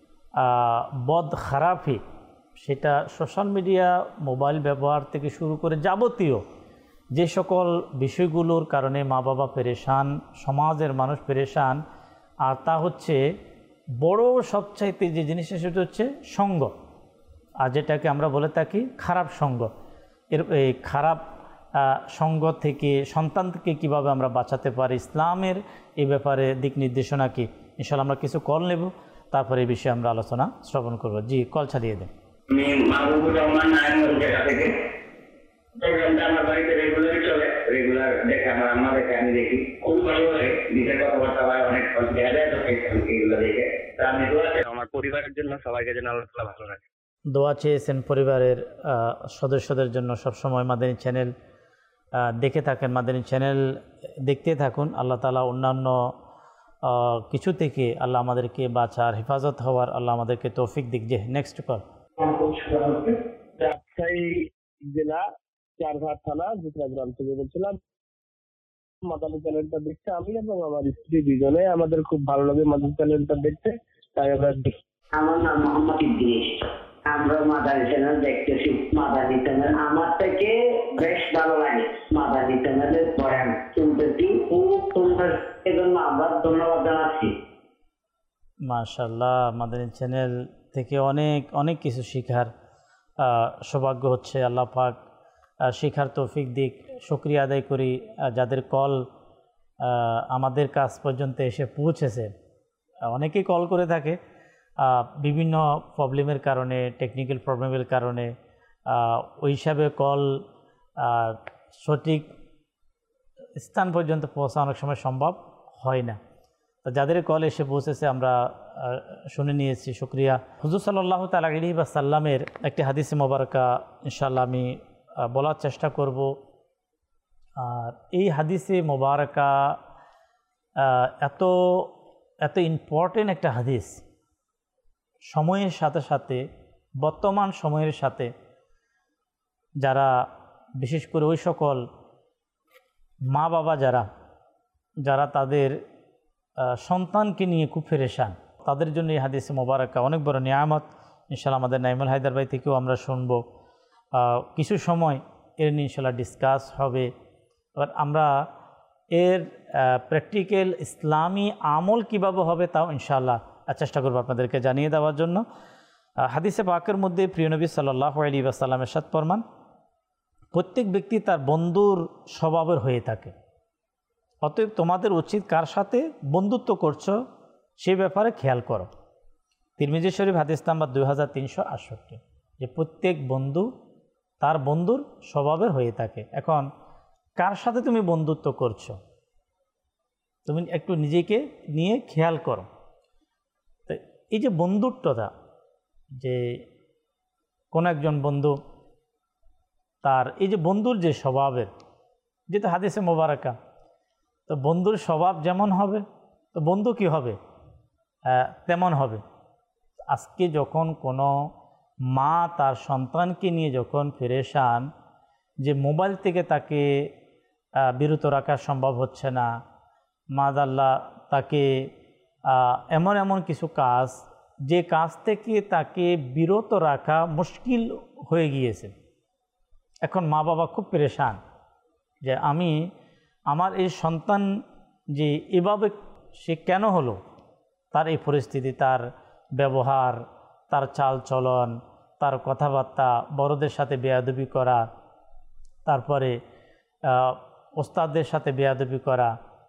বদ খারাপি, সেটা সোশ্যাল মিডিয়া, মোবাইল ব্যবহার থেকে শুরু করে যাবতীয় যে সকল বিষয়গুলোর কারণে মা বাবা পেরেশান, সমাজের মানুষ পেরেশান, আর তা হচ্ছে বড় সবচাইতে যে জিনিসটা সেটা হচ্ছে সঙ্গ, আর যেটাকে আমরা বলে থাকি খারাপ সঙ্গ। এর এই খারাপ সঙ্গ থেকে সন্তানকে কিভাবে আমরা বাঁচাতে পারি, ইসলামের এই ব্যাপারে দিক নির্দেশনা কি, ইনশাআল্লাহ আমরা কিছু কল নেব, তারপরে এই বিষয়ে আমরা আলোচনা শ্রবণ করব। জি, কল ছাড়িয়ে দেন। আমি মাহবুবুর রহমান নারায়ণগঞ্জ জেলা থেকে। প্রোগ্রামটা আমার বাড়িতে রেগুলারই চলে, রেগুলার দেখে আমার আম্মা দেখে, আমি দেখি, খুব ভালো লাগে। নিজের কথাবার্তা হয়, অনেক দেখা যায় তো এগুলো দেখে। তা আমি দোয়া চাই আমার পরিবারের জন্য, সবাইকে যেন আল্লাহ তাআলা ভালো রাখে। দোয়া চেয়েছেন পরিবারের সদস্যদের জন্য। সবসময় মাদানী চ্যানেল দেখে থাকেন, মাদানী চ্যানেল দেখতে থাকুন। আল্লাহ তাআলা অন্যান্য কিছু থেকে আল্লাহ আমাদেরকে বাঁচার, হেফাজত হওয়ার আল্লাহ আমাদেরকে তৌফিক দিক। যে নেক্সট কল। রাজশাহী জেলা চারঘাট থানা জুতরা গ্রাম থেকে বলছিলাম। মাদানী চ্যানেলটা দেখতে আমি এবং আমার স্ত্রী দুজনে, আমাদের খুব ভালো লাগে মাদানী চ্যানেলটা দেখতে, তাই আমরা দেখি। আমার নাম মোহাম্মদ ইদ্রিস। আমরা মাদানী চ্যানেল দেখতেছি। মাদানী চ্যানেল আমার থেকে বেশ ভালো লাগে। মাদানী চ্যানেলের বয়ান শুনতেছি, খুব সুন্দর, এজন্য আমরা ধন্যবাদ জানাচ্ছি। মাশাআল্লাহ, মাদানী চ্যানেল থেকে অনেক অনেক কিছু শেখার সৌভাগ্য হচ্ছে। আল্লাহ পাক শেখার তৌফিক দিক। শুকরিয়া আদায় করি যাদের কল আমাদের কাছ পর্যন্ত এসে পৌঁছেছে। অনেকেই কল করে থাকে বিভিন্ন প্রবলেমের কারণে, টেকনিক্যাল প্রবলেমের কারণে ওই হিসাবে কল সঠিক স্থান পর্যন্ত পৌঁছা অনেক সময় সম্ভব হয় না। তো যাদের কল এসে পৌঁছেছে আমরা শুনে নিয়েছি, শুকরিয়া। হুজুর সাল্লাল্লাহু তাআলা আলাইহি ওয়াসাল্লামের একটি হাদিসে মোবারকা ইনশাআল্লাহ আমি বলার চেষ্টা করব। আর এই হাদিসে মোবারকা এত এত ইম্পর্টেন্ট একটা হাদিস, সময়ের সাথে সাথে, বর্তমান সময়ের সাথে যারা, বিশেষ করে ওই সকল মা বাবা যারা যারা তাদের সন্তানকে নিয়ে খুব পেরেশান, তাদের জন্য এই হাদিসে মোবারকা অনেক বড় নিয়ামত। ইনশাআল্লাহ আমাদের নাইমুল হায়দার ভাই থেকেও আমরা শুনবো কিছু সময়, এর নিয়ে ইনশাআল্লাহ ডিসকাস হবে। এবার আমরা এর প্র্যাকটিক্যাল ইসলামী আমল কিভাবে হবে তাও ইনশাআল্লাহ চেষ্টা করব আপনাদেরকে জানিয়ে দেওয়ার জন্য। হাদিসে পাকের মধ্যে প্রিয় নবী সাল্লাল্লাহু আলাইহি ওয়াসাল্লাম ইরশাদ ফরমান, প্রত্যেক ব্যক্তি তার বন্ধুর স্বভাবের হয়ে থাকে, অতএব তোমাদের উচিত কার সাথে বন্ধুত্ব করছো সে ব্যাপারে খেয়াল করো। তিরমিজি শরীফ হাদিস নাম্বার দুই হাজার তিনশো আটষট্টি, যে প্রত্যেক বন্ধু তার বন্ধুর স্বভাবের হয়ে থাকে। এখন কার সাথে তুমি বন্ধুত্ব করছো তুমি একটু নিজেকে নিয়ে খেয়াল করো। তো এই যে বন্ধুত্বটা, যে কোন একজন বন্ধু তার এই যে বন্ধুর যে স্বভাবের, যেটা হাদিসে মোবারকা, তো বন্ধুর স্বভাব যেমন হবে তো বন্ধু কি হবে তেমন হবে। আজকে যখন কোনো মা তার সন্তানকে নিয়ে যখন পেরেশান, যে মোবাইল থেকে তাকে বিরত রাখা সম্ভব হচ্ছে না, মাদাল্লাহ তাকে এমন এমন কিছু কাজ, যে কাজ থেকে তাকে বিরত রাখা মুশকিল হয়ে গিয়েছে। এখন মা বাবা খুব পেরেশান যে আমি আমার এই সন্তান যে এভাবে সে কেন হলো, তার এই পরিস্থিতি, তার ব্যবহার, তার চাল চলন, তার কথাবার্তা, বড়দের সাথে বেয়াদবি করা, তারপরে ওস্তাদদের সাথে বেয়াদবি করা,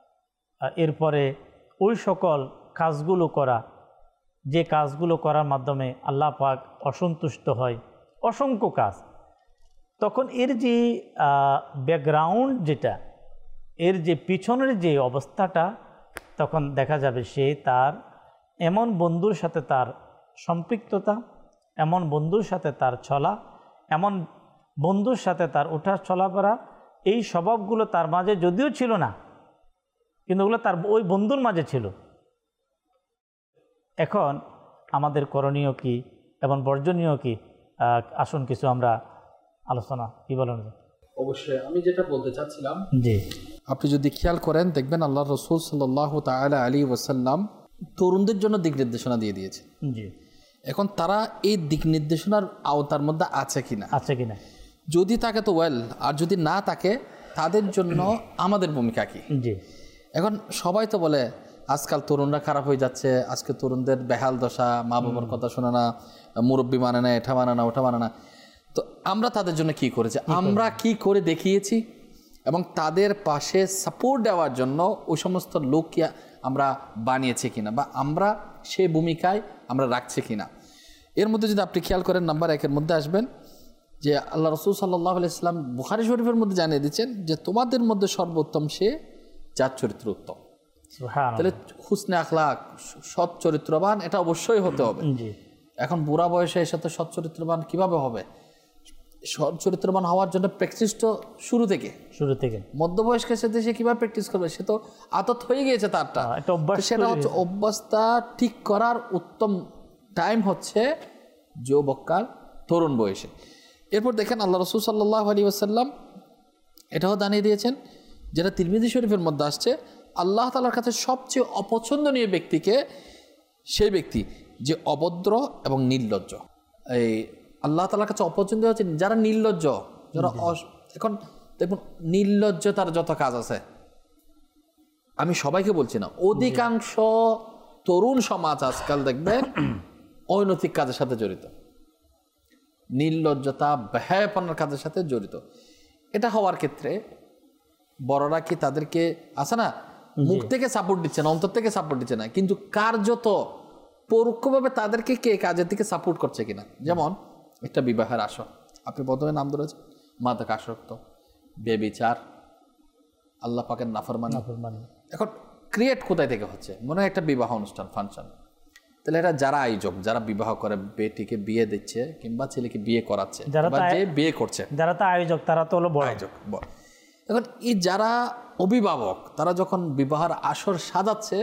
এরপরে ওই সকল কাজগুলো করা যে কাজগুলো করার মাধ্যমে আল্লাহ পাক অসন্তুষ্ট হয়, অসংখ্য কাজ। তখন এর যে ব্যাকগ্রাউন্ড, যেটা এর যে পিছনের যে অবস্থাটা, তখন দেখা যাবে সে তার এমন বন্ধুর সাথে তার সম্পৃক্ততা, এমন বন্ধুর সাথে তার চলা, এমন বন্ধুর সাথে তার ওঠা চলা করা, এই স্বভাবগুলো তার মাঝে যদিও ছিল না, কিন্তু ওগুলো তার ওই বন্ধুর মাঝে ছিল। এখন আমাদের করণীয় কি এবং বর্জনীয় কি, আসুন কিছু আমরা আলোচনা, কি বলেন? অবশ্যই আমি যেটা বলতে চাচ্ছিলাম, জি, আপনি যদি খেয়াল করেন দেখবেন আল্লাহ রসুল সাল্লাল্লাহু তাআলা আলাইহি ওয়াসাল্লাম তরুণদের জন্য দিক নির্দেশনা দিয়ে দিয়েছে। জি, এখন তারা এই দিক নির্দেশনার আওতার মধ্যে আছে কিনা আছে কিনা যদি থাকে তো ওয়েল, আর যদি না থাকে তাদের জন্য আমাদের ভূমিকা কি? জি, এখন সবাই তো বলে আজকাল তরুণরা খারাপ হয়ে যাচ্ছে, আজকে তরুণদের বেহাল দশা, মা বাবার কথা শোনে না, মুরব্বী মানে না, এটা মানে না, ওটা মানে না। তো আমরা তাদের জন্য কি করেছি, আমরা কি করে দেখিয়েছি, এবং তাদের পাশে সাপোর্ট দেওয়ার জন্য ওই সমস্ত লোককে আমরা বানিয়েছি কিনা, বা আমরা সেই ভূমিকায় আমরা রাখছি কিনা। এর মধ্যে যদি আপনি খেয়াল করেন, নাম্বার একের মধ্যে আসবেন যে আল্লাহ রসুল সাল্লাল্লাহু আলাইহি ওয়াসাল্লাম বুখারী শরীফের মধ্যে জানিয়ে দিচ্ছেন যে তোমাদের মধ্যে সর্বোত্তম সে যার চরিত্র উত্তম। তাহলে হুসনে আখলাক, সৎ চরিত্রবান, এটা অবশ্যই হতে হবে। এখন বুড়া বয়সে এসে তো সচ্চরিত্রবান কিভাবে হবে? সচ্চরিত্রবান হওয়ার জন্য প্র্যাকটিস তো শুরু থেকে শুরু থেকে মধ্যবয়স্কের সাথে সে কিভাবে প্র্যাকটিস করবে? সে তো আদত হয়ে গিয়েছে তারটা, একটা অভ্যাস। সেটা হচ্ছে অভ্যাসটা ঠিক করার উত্তম টাইম হচ্ছে যুবককাল, তরুণ বয়সে। এরপর দেখেন আল্লাহ রাসূল সাল্লাল্লাহু আলাইহি ওয়াসাল্লাম এটাও জানিয়ে দিয়েছেন, যেটা তিরমিজি শরীফের মধ্যে আসছে, আল্লাহ তাআলার কাছে সবচেয়ে অপছন্দনীয় ব্যক্তিকে সেই ব্যক্তি যে অভদ্র এবং নির্লজ্জ। এই আল্লাহ তাআলার কাছে অপছন্দ হচ্ছে যারা নির্লজ্জ, যারা এখন দেখুন নির্লজ্জতার যত কাজ আছে, আমি সবাইকে বলছি না, অধিকাংশ তরুণ সমাজ আজকাল দেখবেন অনৈতিক কাজের সাথে জড়িত, নির্লজ্জতা বেহায়াপনার কাজের সাথে জড়িত। এটা হওয়ার ক্ষেত্রে বড়রা কি তাদেরকে আছে না মুখ থেকে সাপোর্ট দিচ্ছে না, অন্তর থেকে সাপোর্ট দিচ্ছে না, কিন্তু কার্যত পরোক্ষভাবে তাদেরকে কে কাজের দিকে সাপোর্ট করছে কিনা। যেমন একটা বিবাহের আসর, আপনি প্রথমে নাম ধরেছেন মাদক আসক্ত, বেবিচার, আল্লাহ পাকের নাফরমানি। এখন ক্রিয়েট কোথায় থেকে হচ্ছে? মনে হয় একটা বিবাহ অনুষ্ঠান, ফাংশন, তাহলে এটা যারা আয়োজক, যারা বিবাহ করে, বেটিকে বিয়ে দিচ্ছে কিংবা ছেলেকে বিয়ে করাচ্ছে, যে বিয়ে করছে, যারা তো আয়োজক, তারা তো হলো বড় আয়োজক। এখন এই যারা অভিভাবক, তারা যখন বিবাহের আসর সাজাচ্ছে,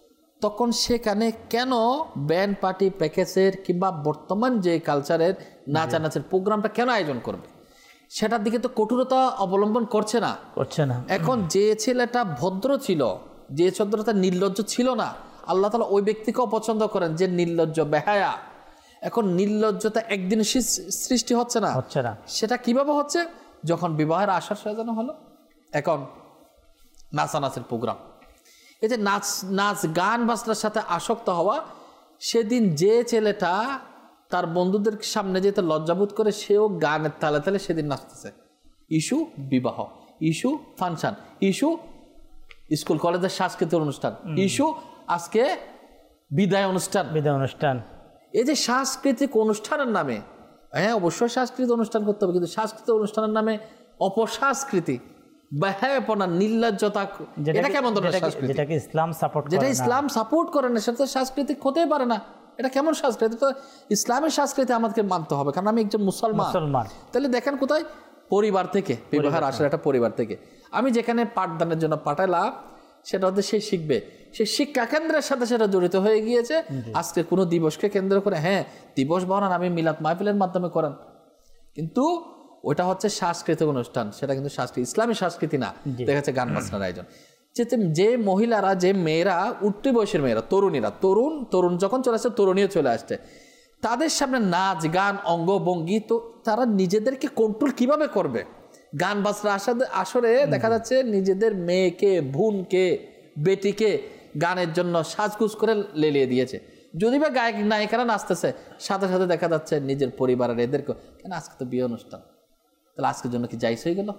তখন সেখানে কেন ব্যান্ড পার্টি প্যাকেজের কিংবা বর্তমান যে কালচারের নাচানাচের প্রোগ্রামটা কেন আয়োজন করবে? সেটার দিকে তো কঠোরতা অবলম্বন করছে না, করছে না। এখন যে ছেলেটা ভদ্র ছিল, যে চন্দ্রতা নির্লজ্জ ছিল না, আল্লাহ তাআলা ওই ব্যক্তিকেও পছন্দ করেন যে নির্লজ্জ বেহায়া। এখন নির্লজ্জতা একদিন সৃষ্টি হচ্ছে না, হচ্ছে না। সেটা কিভাবে হচ্ছে? যখন বিবাহের আশার সাজানো হলো, এখন নাচানাচের প্রোগ্রাম, এই যে নাচ নাচ গান বাজনার সাথে আসক্ত হওয়া, সেদিন যে ছেলেটা তার বন্ধুদের সামনে যেতে লজ্জাবোধ করে, সেও গানের তালে তালে সেদিন নাচতেছে। ইস্যু বিবাহ, ইস্যু ফাংশন, ইস্যু স্কুল কলেজের সাংস্কৃতিক অনুষ্ঠান, ইস্যু আজকে বিদায় অনুষ্ঠান, বিদায় অনুষ্ঠান। এই যে সাংস্কৃতিক অনুষ্ঠানের নামে, হ্যাঁ অবশ্যই সাংস্কৃতিক অনুষ্ঠান করতে হবে, কিন্তু সাংস্কৃতিক অনুষ্ঠানের নামে অপসংস্কৃতি, বেহায়াপনা, নির্লজ্জতা, এটা কেমন ধরনের সংস্কৃতি? যেটাকে ইসলাম সাপোর্ট করে, যেটা ইসলাম সাপোর্ট করে না, সেটা তো সাংস্কৃতিক হতেই পারে না। এটা কেমন সংস্কৃতি? তো ইসলামের সংস্কৃতি আমাদেরকে মানতে হবে, কারণ আমি একজন মুসলমান। তাহলে দেখেন কোথায়? পরিবার থেকে বিবাহের আসলে একটা পরিবার থেকে। আমি যেখানে পাঠদানের জন্য পাঠালাম, সেটা হচ্ছে সে শিখবে, সে শিক্ষা কেন্দ্রের সাথে সেটা জড়িত হয়ে গিয়েছে। আজকে কোনো দিবসকে কেন্দ্র করে, হ্যাঁ দিবস বানান, আমি মিলাদ মাহফিলের মাধ্যমে করেন, কিন্তু ওটা হচ্ছে সাংস্কৃতিক অনুষ্ঠান, সেটা কিন্তু সংস্কৃতি, ইসলামী সংস্কৃতি না। দেখা যাচ্ছে গান বাজনার আয়োজন, যে মহিলারা, যে মেয়েরা, উঠতি বয়সের মেয়েরা, তরুণীরা, তরুণ তরুণ যখন চলে আসছে, তরুণীও চলে আসছে, তাদের সামনে নাচ গান অঙ্গভঙ্গি, তো তারা নিজেদেরকে কন্ট্রোল কিভাবে করবে? গান বাজনা আসরে দেখা যাচ্ছে নিজেদের মেয়েকে, বোনকে, বেটিকে গানের জন্য সাজগুজ করে লেলিয়ে দিয়েছে। যদি বা গায়ক নায়িকারা নাচতেছে, সাথে সাথে দেখা যাচ্ছে নিজের পরিবারের এদেরকে, কেন আজকে তো বিয়ে অনুষ্ঠান, তাহলে আজকের জন্য কি জায়েজ হয়ে গেল?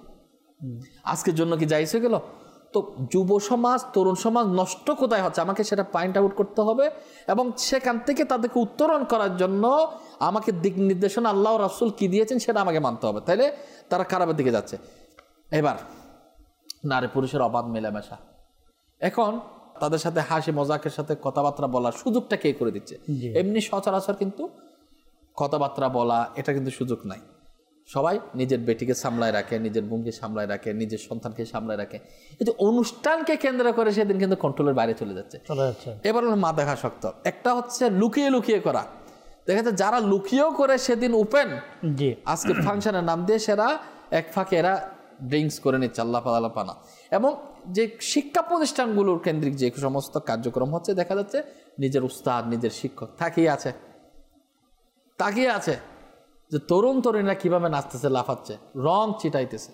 আজকের জন্য কি জায়েজ হয়ে গেল? তো যুব সমাজ, তরুণ সমাজ নষ্ট কোথায় হচ্ছে, আমাকে সেটা পয়েন্ট আউট করতে হবে, এবং সেখান থেকে তাদেরকে উত্তরণ করার জন্য আমাকে দিক নির্দেশনা আল্লাহ রাসূল কি দিয়েছেন সেটা আমাকে মানতে হবে, তাইলে তারা খারাপের দিকে যাচ্ছে। এবার নারী পুরুষের অবাধ মেলামেশা, এখন তাদের সাথে হাসি মজাকের সাথে কথাবার্তা বলার সুযোগটা কে করে দিচ্ছে? এমনি সচরাচর কিন্তু কথাবার্তা বলা এটা কিন্তু সুযোগ নাই। সবাই নিজের বেটিকে সামলায় রাখে, নিজের বোনকে সামলায় রাখে, নিজের সন্তানকে সামলায় রাখে, কিন্তু অনুষ্ঠানকে কেন্দ্র করে সেদিন কিন্তু কন্ট্রোলের বাইরে চলে যাচ্ছে। এবার হলো মাদকাসক্ত, একটা হচ্ছে লুকিয়ে লুকিয়ে করা, দেখা যাচ্ছে যারা লুকিয়েও করে সেদিন ওপেন, আজকে ফাংশনের নাম দিয়ে সেরা এক ফাঁকে এরা ড্রিঙ্কস করে নিচ্ছে, আল্লাহ আল্লাহ পানা। এবং যে শিক্ষা প্রতিষ্ঠানগুলোর কেন্দ্রিক যে সমস্ত কার্যক্রম হচ্ছে, দেখা যাচ্ছে নিজের উস্তাদ, নিজের শিক্ষক তাকিয়ে আছে তাকিয়ে আছে যে তরুণ তরুণীরা কিভাবে নাচতেছে, লাফাচ্ছে, রং চিটাইতেছে,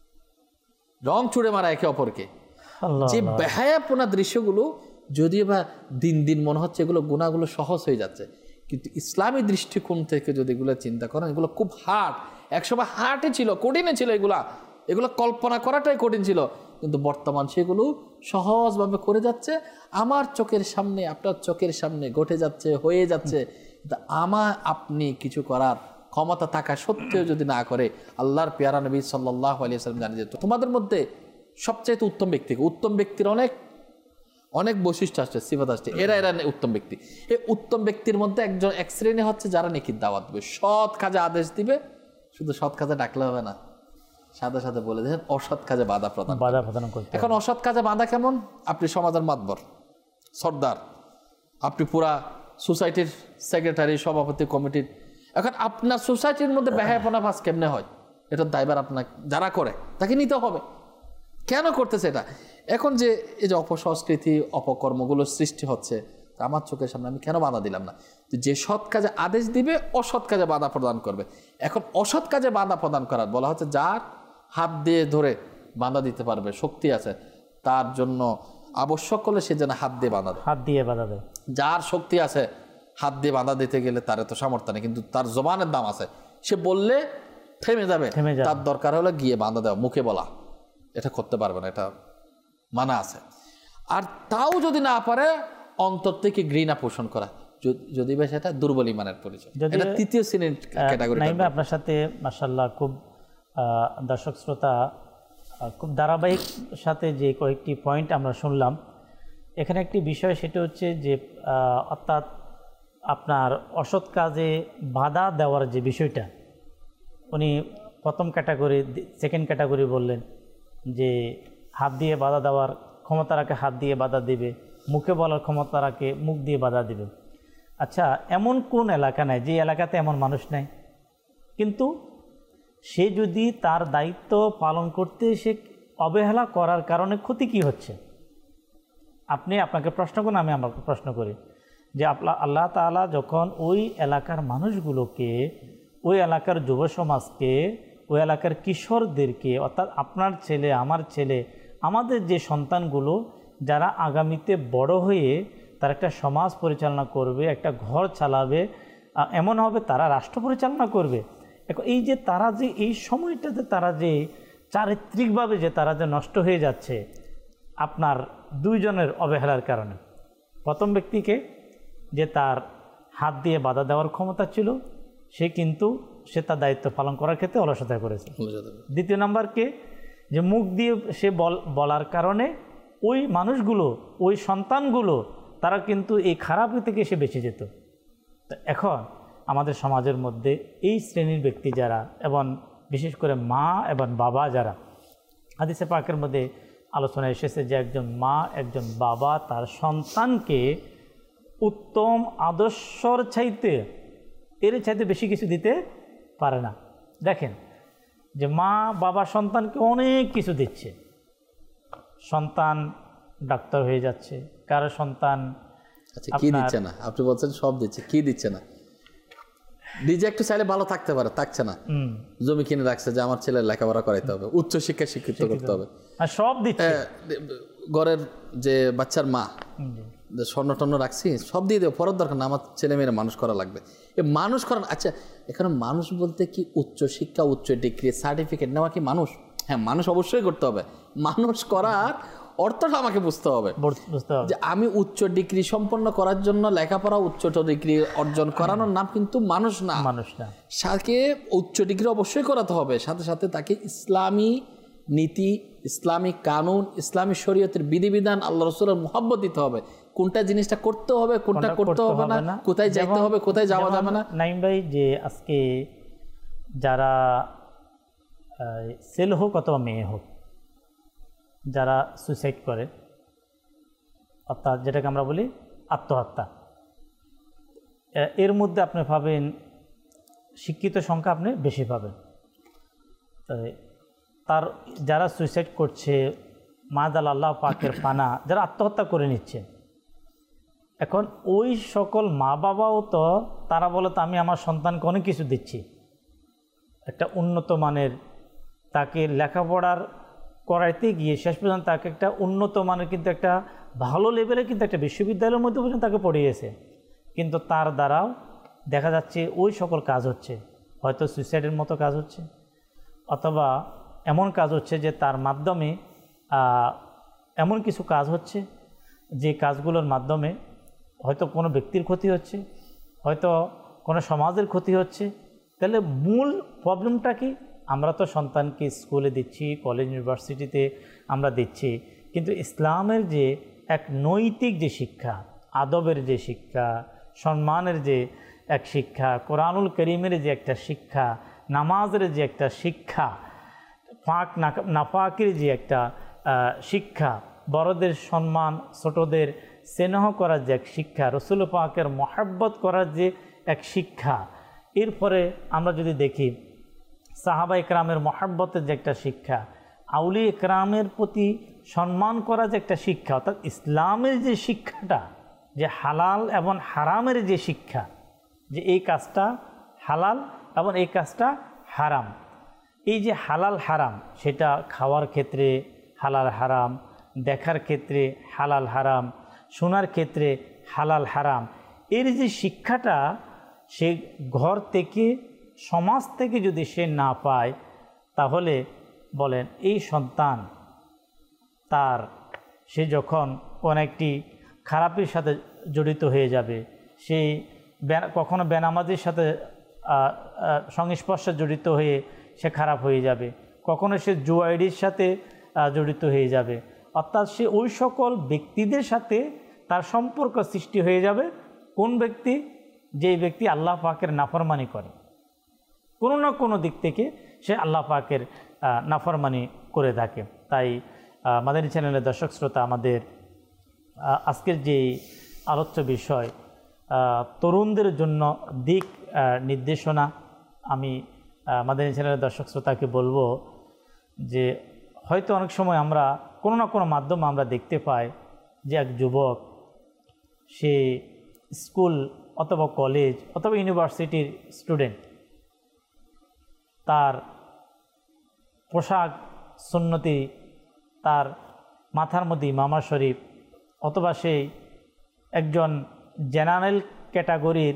রং ছুড়ে মারা একে অপরকে। যে বেহায়াপনা দৃশ্যগুলো যদিও বা দিন দিন মনে হচ্ছে এগুলো গুণাগুলো সহজ হয়ে যাচ্ছে, কিন্তু ইসলামী দৃষ্টিকোণ থেকে যদি এগুলো চিন্তা করেন, এগুলো খুব হার্ড, একসময় হার্ডই ছিল, কঠিনই ছিল, এগুলা এগুলো কল্পনা করাটাই কঠিন ছিল, কিন্তু বর্তমান সেগুলো সহজভাবে করে যাচ্ছে, আমার চোখের সামনে, আপনার চোখের সামনে ঘটে যাচ্ছে, হয়ে যাচ্ছে। আমার আপনি কিছু করার ক্ষমতা থাকা সত্ত্বেও যদি না করে, আল্লাহর পেয়ারা নবী সাল্লাল্লাহু আলাইহি ওয়াসাল্লাম জানিয়ে যেত, তোমাদের মধ্যে সবচাইতে উত্তম ব্যক্তি, উত্তম ব্যক্তির অনেক অনেক বৈশিষ্ট্য আসছে, সিফাত আসছে, এরা এরা উত্তম ব্যক্তি। এই উত্তম ব্যক্তির মধ্যে একজন এক শ্রেণী হচ্ছে যারা নেকির দাওয়াত দিবে, সৎ কাজে আদেশ দিবে। শুধু সৎ কাজে ডাকলে হবে না, সাথে সাথে বলে দেন অসৎ কাজে বাধা প্রদান বাধা প্রদান করতে। এখন অসৎ কাজে বাধা কেমন? আপনি সমাজের মাতবর, সর্দার, আপনি পুরা সোসাইটির সেক্রেটারি, সভাপতি, কমিটির। এখন আপনার সোসাইটির মধ্যে ব্যয়াপনা ভাস কেমনে হয়, এটার দায়ভার আপনার যারা করে তাকে নিতে হবে। কেন করতেছে এটা? এখন যে এই যে অপসংস্কৃতি, অপকর্মগুলো সৃষ্টি হচ্ছে, আমার চোখের সামনে আমি কেন বাধা দিলাম না? যে সৎ কাজে আদেশ দিবে, অসৎ কাজে বাধা প্রদান করবে। এখন অসৎ কাজে বাধা প্রদান করার বলা হচ্ছে যার হাত দিয়ে ধরে বাধা দিতে পারবে, শক্তি আছে, তার জন্য আবশ্যক হলে সে যেন হাত দিয়ে বাধা দেয়, হাত দিয়ে বাধা দেয়। যার শক্তি আছে হাত দিয়ে বাধা দিতে গেলে তার এত সামর্থ্য নেই, কিন্তু তার জবানের দাম আছে, সে বললে থেমে যাবে, থেমে যাবে। তার দরকার হলে গিয়ে বাধা দেওয়া, মুখে বলা, এটা করতে পারবে না, এটা মানা আছে। আর তাও যদি না পারে অন্তর থেকে ঘৃণা পোষণ করা, যদি বা সেটা দুর্বল ইমানের পরিচয়, এটা তৃতীয় শ্রেণীর ক্যাটাগরি। নাইমা, আপনার সাথে মাশাআল্লাহ খুব দর্শক শ্রোতা খুব ধারাবাহিক সাথে যে কয়েকটি পয়েন্ট আমরা শুনলাম, এখানে একটি বিষয় সেটা হচ্ছে যে অর্থাৎ আপনার অসৎ কাজে বাধা দেওয়ার যে বিষয়টা, উনি প্রথম ক্যাটাগরি, সেকেন্ড ক্যাটাগরি বললেন যে হাত দিয়ে বাধা দেওয়ার ক্ষমতা রাখে হাত দিয়ে বাধা দিবে, মুখে বলার ক্ষমতা রাখে মুখ দিয়ে বাধা দিবে। আচ্ছা, এমন কোন এলাকা নাই যে এলাকাতে এমন মানুষ নাই? কিন্তু সে যদি তার দায়িত্ব পালন করতে সে অবহেলা করার কারণে ক্ষতি কি হচ্ছে? আপনি আপনাকে প্রশ্ন করুন, আমি আমাকে প্রশ্ন করি যে আপনা আল্লাহ তাআলা যখন ওই এলাকার মানুষগুলোকে, ওই এলাকার যুব সমাজকে, ওই এলাকার কিশোরদেরকে, অর্থাৎ আপনার ছেলে, আমার ছেলে, আমাদের যে সন্তানগুলো যারা আগামীতে বড় হয়ে তারা একটা সমাজ পরিচালনা করবে, একটা ঘর চালাবে, এমন হবে তারা রাষ্ট্র পরিচালনা করবে। এখন এই যে তারা যে এই সময়টাতে তারা যে চারিত্রিকভাবে যে তারা যে নষ্ট হয়ে যাচ্ছে আপনার দুইজনের অবহেলার কারণে। প্রথম ব্যক্তিকে যে তার হাত দিয়ে বাধা দেওয়ার ক্ষমতা ছিল, সে কিন্তু সে তার দায়িত্ব পালন করার ক্ষেত্রে অলসতা করেছে। দ্বিতীয় নাম্বারকে যে মুখ দিয়ে সে বল বলার কারণে ওই মানুষগুলো, ওই সন্তানগুলো তারা কিন্তু এই খারাপ থেকে সে বেঁচে যেত। তো এখন আমাদের সমাজের মধ্যে এই শ্রেণীর ব্যক্তি যারা, এবং বিশেষ করে মা এবং বাবা যারা, হাদিসে পাকের মধ্যে আলোচনা এসেছে যে একজন মা, একজন বাবা তার সন্তানকে উত্তম আদর্শর চাইতে, এর চাইতে বেশি কিছু দিতে পারে না। দেখেন যে মা বাবা সন্তানকে অনেক কিছু দিচ্ছে, সন্তান ডাক্তার হয়ে যাচ্ছে, কারো সন্তান আচ্ছা কি দিচ্ছে না? আপনি বলছেন সব দিচ্ছে, কি দিচ্ছে না? নিজে একটু চাইলে ভালো থাকতে পারে, থাকছে না, জমি কিনে রাখছে যে আমার ছেলের লেখাপড়া করাইতে হবে, উচ্চ শিক্ষা শিক্ষিত করতে হবে, আর সব দিচ্ছে। ঘরের যে বাচ্চার মা স্বর্ণ টর্ণ রাখছি সব দিয়ে দেবো, পরের দরকার না, আমার ছেলে মেয়েরা মানুষ করা লাগবে। এ মানুষ করার, আচ্ছা এখানে মানুষ বলতে কি উচ্চ শিক্ষা, উচ্চ ডিগ্রি, সার্টিফিকেট নেওয়া কি মানুষ? হ্যাঁ, মানুষ অবশ্যই করতে হবে। মানুষ করার অর্থটা আমাকে বুঝতে হবে যে আমি উচ্চ ডিগ্রি সম্পন্ন করার জন্য লেখাপড়া, উচ্চ ডিগ্রি অর্জন করানোর নাম কিন্তু মানুষ না। মানুষ না, তাকে উচ্চ ডিগ্রি অবশ্যই করাতে হবে, সাথে সাথে তাকে ইসলামী নীতি, ইসলামিক কানুন, ইসলামী শরীয়তের বিধিবিধান, আল্লাহ রাসূলের মুহাব্বত দিতে হবে। কোনটা জিনিসটা করতে হবে, কোনটা করতে হবে না, কোথায় যাইতে হবে, কোথায় যাওয়া যাবে না। নাইম ভাই, যে আজকে যারা ছেলে হোক অথবা মেয়ে হোক, যারা সুইসাইড করে, অর্থাৎ যেটাকে আমরা বলি আত্মহত্যা, এর মধ্যে আপনি পাবেন শিক্ষিত সংখ্যা আপনি বেশি পাবেন। তার যারা সুইসাইড করছে, মাদাল আল্লাহ পাকের পানা, যারা আত্মহত্যা করে নিচ্ছে, এখন ওই সকল মা বাবাও তো তারা বলে তো আমি আমার সন্তানকে অনেক কিছু দিচ্ছি, একটা উন্নত মানের, তাকে লেখাপড়ার করাইতে গিয়ে শেষ পর্যন্ত তাকে একটা উন্নত মানের, কিন্তু একটা ভালো লেভেলে, কিন্তু একটা বিশ্ববিদ্যালয়ের মধ্যে পর্যন্ত তাকে পড়িয়েছে, কিন্তু তার দ্বারাও দেখা যাচ্ছে ওই সকল কাজ হচ্ছে, হয়তো সুইসাইডের মতো কাজ হচ্ছে, অথবা এমন কাজ হচ্ছে যে তার মাধ্যমে এমন কিছু কাজ হচ্ছে যে কাজগুলোর মাধ্যমে হয়তো কোনো ব্যক্তির ক্ষতি হচ্ছে, হয়তো কোনো সমাজের ক্ষতি হচ্ছে। তাহলে মূল প্রবলেমটা কি? আমরা তো সন্তানকে স্কুলে দিচ্ছি, কলেজ ইউনিভার্সিটিতে আমরা দিচ্ছি, কিন্তু ইসলামের যে এক নৈতিক যে শিক্ষা, আদবের যে শিক্ষা, সম্মানের যে এক শিক্ষা, কোরআনুল করিমের যে একটা শিক্ষা, নামাজের যে একটা শিক্ষা, পাক নাপাকের যে একটা শিক্ষা, বড়দের সম্মান, ছোটদের স্নেহ করার যে এক শিক্ষা, রসুল পাকের মহব্বত করার যে এক শিক্ষা, এরপরে আমরা যদি দেখি সাহাবা ইকরামের মহব্বতের যে একটা শিক্ষা, আউলি ইকরামের প্রতি সম্মান করা যে একটা শিক্ষা, অর্থাৎ ইসলামের যে শিক্ষাটা, যে হালাল এবং হারামের যে শিক্ষা, যে এই কাজটা হালাল এবং এই কাজটা হারাম, এই যে হালাল হারাম, সেটা খাওয়ার ক্ষেত্রে হালাল হারাম, দেখার ক্ষেত্রে হালাল হারাম, শোনার ক্ষেত্রে হালাল হারাম, এর যে শিক্ষাটা সে ঘর থেকে, সমাজ থেকে যদি সে না পায়, তাহলে বলেন এই সন্তান তার, সে যখন কোনো একটি খারাপের সাথে জড়িত হয়ে যাবে, সে কখনো বেনামাজির সাথে সংস্পর্শে জড়িত হয়ে সে খারাপ হয়ে যাবে, কখনো সে জুয়াইডির সাথে জড়িত হয়ে যাবে, অর্থাৎ সে ওই সকল ব্যক্তিদের সাথে তার সম্পর্ক সৃষ্টি হয়ে যাবে। কোন ব্যক্তি? যেই ব্যক্তি আল্লাহ পাকের নাফরমানি করে, কোনো না কোনো দিক থেকে সে আল্লাহ পাকের নাফরমানি করে থাকে। তাই মাদানী চ্যানেলের দর্শক শ্রোতা, আমাদের আজকের যে আলোচ্য বিষয় তরুণদের জন্য দিক নির্দেশনা, আমি মাদানী চ্যানেলের দর্শক শ্রোতাকে বলবো যে হয়তো অনেক সময় আমরা কোনো না কোনো মাধ্যমে আমরা দেখতে পাই যে এক যুবক সে স্কুল অথবা কলেজ অথবা ইউনিভার্সিটির স্টুডেন্ট, তার পোশাক সুন্নতি, তার মাথার মধ্যে ইমামা শরীফ, অথবা সে একজন জেনারেল ক্যাটাগরির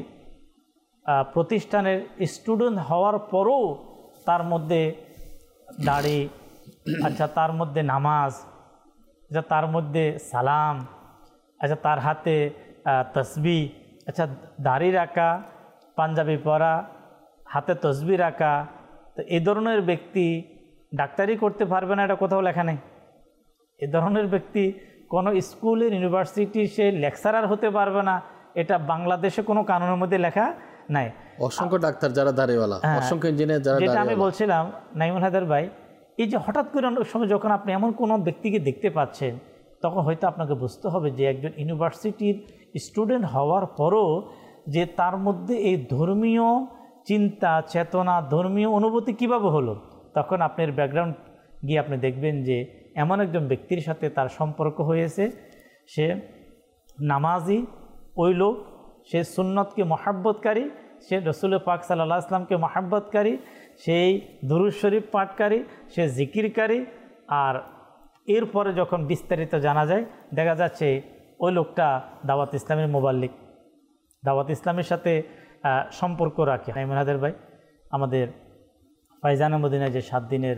প্রতিষ্ঠানের স্টুডেন্ট হওয়ার পরও তার মধ্যে দাড়ি, আচ্ছা তার মধ্যে নামাজ, আচ্ছা তার মধ্যে সালাম, আচ্ছা তার হাতে তসবি, আচ্ছা দাড়ি রাখা, পাঞ্জাবি পরা, হাতে তসবি রাখা, তো এ ধরনের ব্যক্তি ডাক্তারি করতে পারবে না, এটা কোথাও লেখা নেই। এ ধরনের ব্যক্তি কোনো স্কুলের ইউনিভার্সিটি সে লেকচারার হতে পারবে না, এটা বাংলাদেশে কোনো কানুনের মধ্যে লেখা নাই। অসংখ্য ডাক্তার যারা দাড়িওয়ালা, অসংখ্য ইঞ্জিনিয়ার যারা যেটা আমি বলছিলাম নাইমুল হায়দার ভাই, এই যে হঠাৎ করে অনেক সময় যখন আপনি এমন কোনো ব্যক্তিকে দেখতে পাচ্ছেন, তখন হয়তো আপনাকে বুঝতে হবে যে একজন ইউনিভার্সিটির স্টুডেন্ট হওয়ার পরও যে তার মধ্যে এই ধর্মীয় চিন্তা, চেতনা, ধর্মীয় অনুভূতি কিভাবে হলো। তখন আপনার ব্যাকগ্রাউন্ড গিয়ে আপনি দেখবেন যে এমন একজন ব্যক্তির সাথে তার সম্পর্ক হয়েছে, সে নামাজি, ওই লোক, সে সুন্নতকে মহাব্বতকারী, সে রসুল পাক সাল্লাল্লাহু আলাইহি ওয়াসাল্লামকে মহাব্বতকারী, সেই দুরূদ শরীফ পাঠকারী, সে জিকিরকারী। আর এরপরে যখন বিস্তারিত জানা যায়, দেখা যাচ্ছে ওই লোকটা দাওয়াত ইসলামের মুবাল্লিগ, দাওয়াত ইসলামের সাথে সম্পর্ক রাখে। নাইমুল হায়দার ভাই, আমাদের ফাইজানে মদিনায় যে সাত দিনের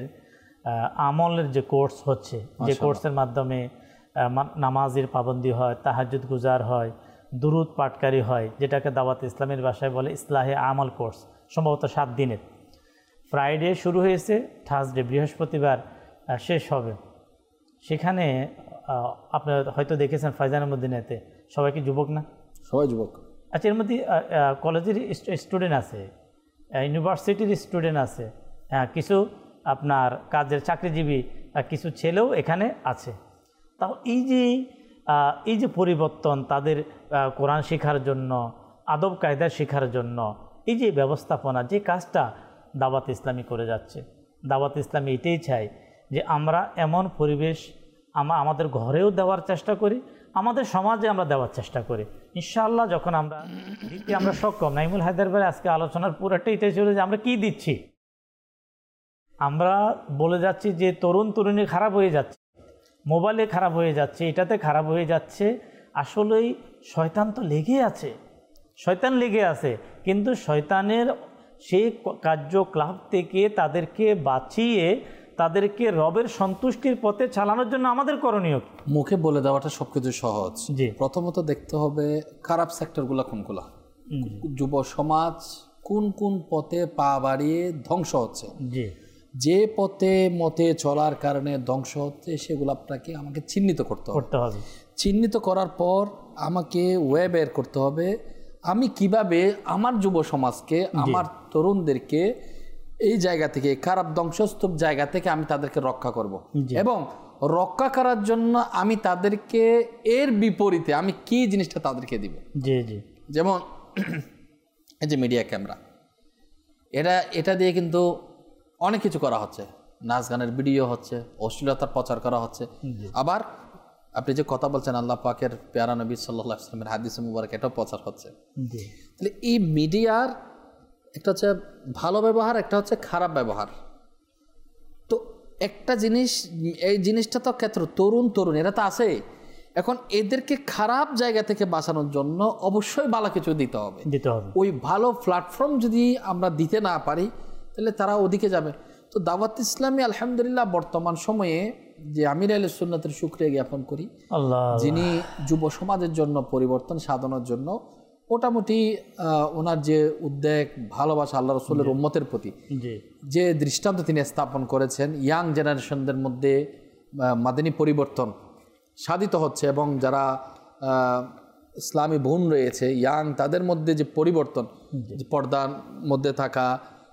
আমলের যে কোর্স হচ্ছে, যে কোর্সের মাধ্যমে নামাজের পাবন্দি হয়, তাহাজ্জুদ গুজার হয়, দুরুদ পাঠকারী হয়, যেটাকে দাওয়াত ইসলামের ভাষায় বলে ইসলাহে আমল কোর্স, সম্ভবত সাত দিনের। ফ্রাইডে শুরু হয়েছে, থার্সডে বৃহস্পতিবার শেষ হবে। সেখানে আপনারা হয়তো দেখেছেন ফাইজানে মদিনাতে সবাই কি যুবক না? সবাই যুবক। আচ্ছা, এর মধ্যে কলেজের স্টুডেন্ট আছে, ইউনিভার্সিটির স্টুডেন্ট আছে, হ্যাঁ কিছু আপনার কাজের চাকরিজীবী কিছু ছেলেও এখানে আছে। তাও এই যে এই যে পরিবর্তন, তাদের কোরআন শেখার জন্য, আদব কায়দা শেখার জন্য এই যে ব্যবস্থাপনা, যে কাজটা দাওয়াত ইসলামী করে যাচ্ছে, দাওয়াত ইসলামী এটাই চাই যে আমরা এমন পরিবেশ আমরা আমাদের ঘরেও দেওয়ার চেষ্টা করি, আমাদের সমাজে আমরা দেওয়ার চেষ্টা করি। ইনশাআল্লাহ যখন আমরা দিতে আমরা সক্ষম। নাইমুল হায়দার ভাই আজকে আলোচনার পুরোটা এটাই ছিল যে আমরা কি দিচ্ছি। আমরা বলে যাচ্ছি যে তরুণ তরুণী খারাপ হয়ে যাচ্ছে, মোবাইলে খারাপ হয়ে যাচ্ছে, এটাতে খারাপ হয়ে যাচ্ছে। আসলেই শয়তান তো লেগে আছে, শয়তান লেগে আছে, কিন্তু শয়তানের সেই কার্যকলাপ থেকে তাদেরকে বাঁচিয়ে তাদেরকে রবের সন্তুষ্টির পথে চালানোর জন্য আমাদের করণীয়। মুখে বলে দেওয়াটা সবকিছু সহজ। জি, প্রথমত দেখতে হবে খারাপ সেক্টরগুলো কোনগুলা, যুব সমাজ কোন কোন পথে পা বাড়িয়ে ধ্বংস হচ্ছে। জি, যে পথে মতে চলার কারণে ধ্বংস হচ্ছে সেগুলো আপনাকে আমাকে চিহ্নিত করতে হবে করতে হবে চিহ্নিত করার পর আমাকে ওয়ে বের করতে হবে আমি কিভাবে আমার যুব সমাজকে আমার তরুণদেরকে এই জায়গা থেকে খারাপ ধ্বংসস্তূপ জায়গা থেকে আমি তাদেরকে রক্ষা করব এবং রক্ষা করার জন্য আমি তাদেরকে এর বিপরীতে আমি কি জিনিসটা তাদেরকে দিব জি জি যেমন এই যে মিডিয়া ক্যামেরা এটা এটা দিয়ে কিন্তু অনেক কিছু করা হচ্ছে নাচ গানের ভিডিও হচ্ছে অশ্লীলতার প্রচার করা হচ্ছে আবার আপনি যে কথা বলছেন আল্লাহ পাকের পেয়ারা নবী সাল্লাল্লাহু আলাইহি ওয়াসাল্লামের হাদিস মুবারক এটাও প্রচার হচ্ছে তাহলে এই মিডিয়ার একটা হচ্ছে ভালো ব্যবহার একটা হচ্ছে খারাপ ব্যবহার তো একটা জিনিস এই জিনিসটা তো ক্ষেত্র তরুণ তরুণ এরা তো আছে এখন এদেরকে খারাপ জায়গা থেকে বাঁচানোর জন্য অবশ্যই ভালো কিছু দিতে হবে দিতে হবে ওই ভালো প্ল্যাটফর্ম যদি আমরা দিতে না পারি তাহলে তারা ওদিকে যাবে তো দাওয়াত ইসলামী আলহামদুলিল্লাহ বর্তমান সময়ে যে আমির আহলে সুন্নাতের শুকরিয়া জ্ঞাপন করি আল্লাহ যিনি যুব সমাজের জন্য পরিবর্তন সাধনের জন্য মোটামুটি ওনার যে উদ্বেগ ভালোবাসা আল্লাহ রসুলের উম্মতের প্রতি যে দৃষ্টান্ত তিনি স্থাপন করেছেন ইয়াং জেনারেশনদের মধ্যে মাদানী পরিবর্তন সাধিত হচ্ছে এবং যারা ইসলামী বোন রয়েছে ইয়াং তাদের মধ্যে যে পরিবর্তন পর্দার মধ্যে থাকা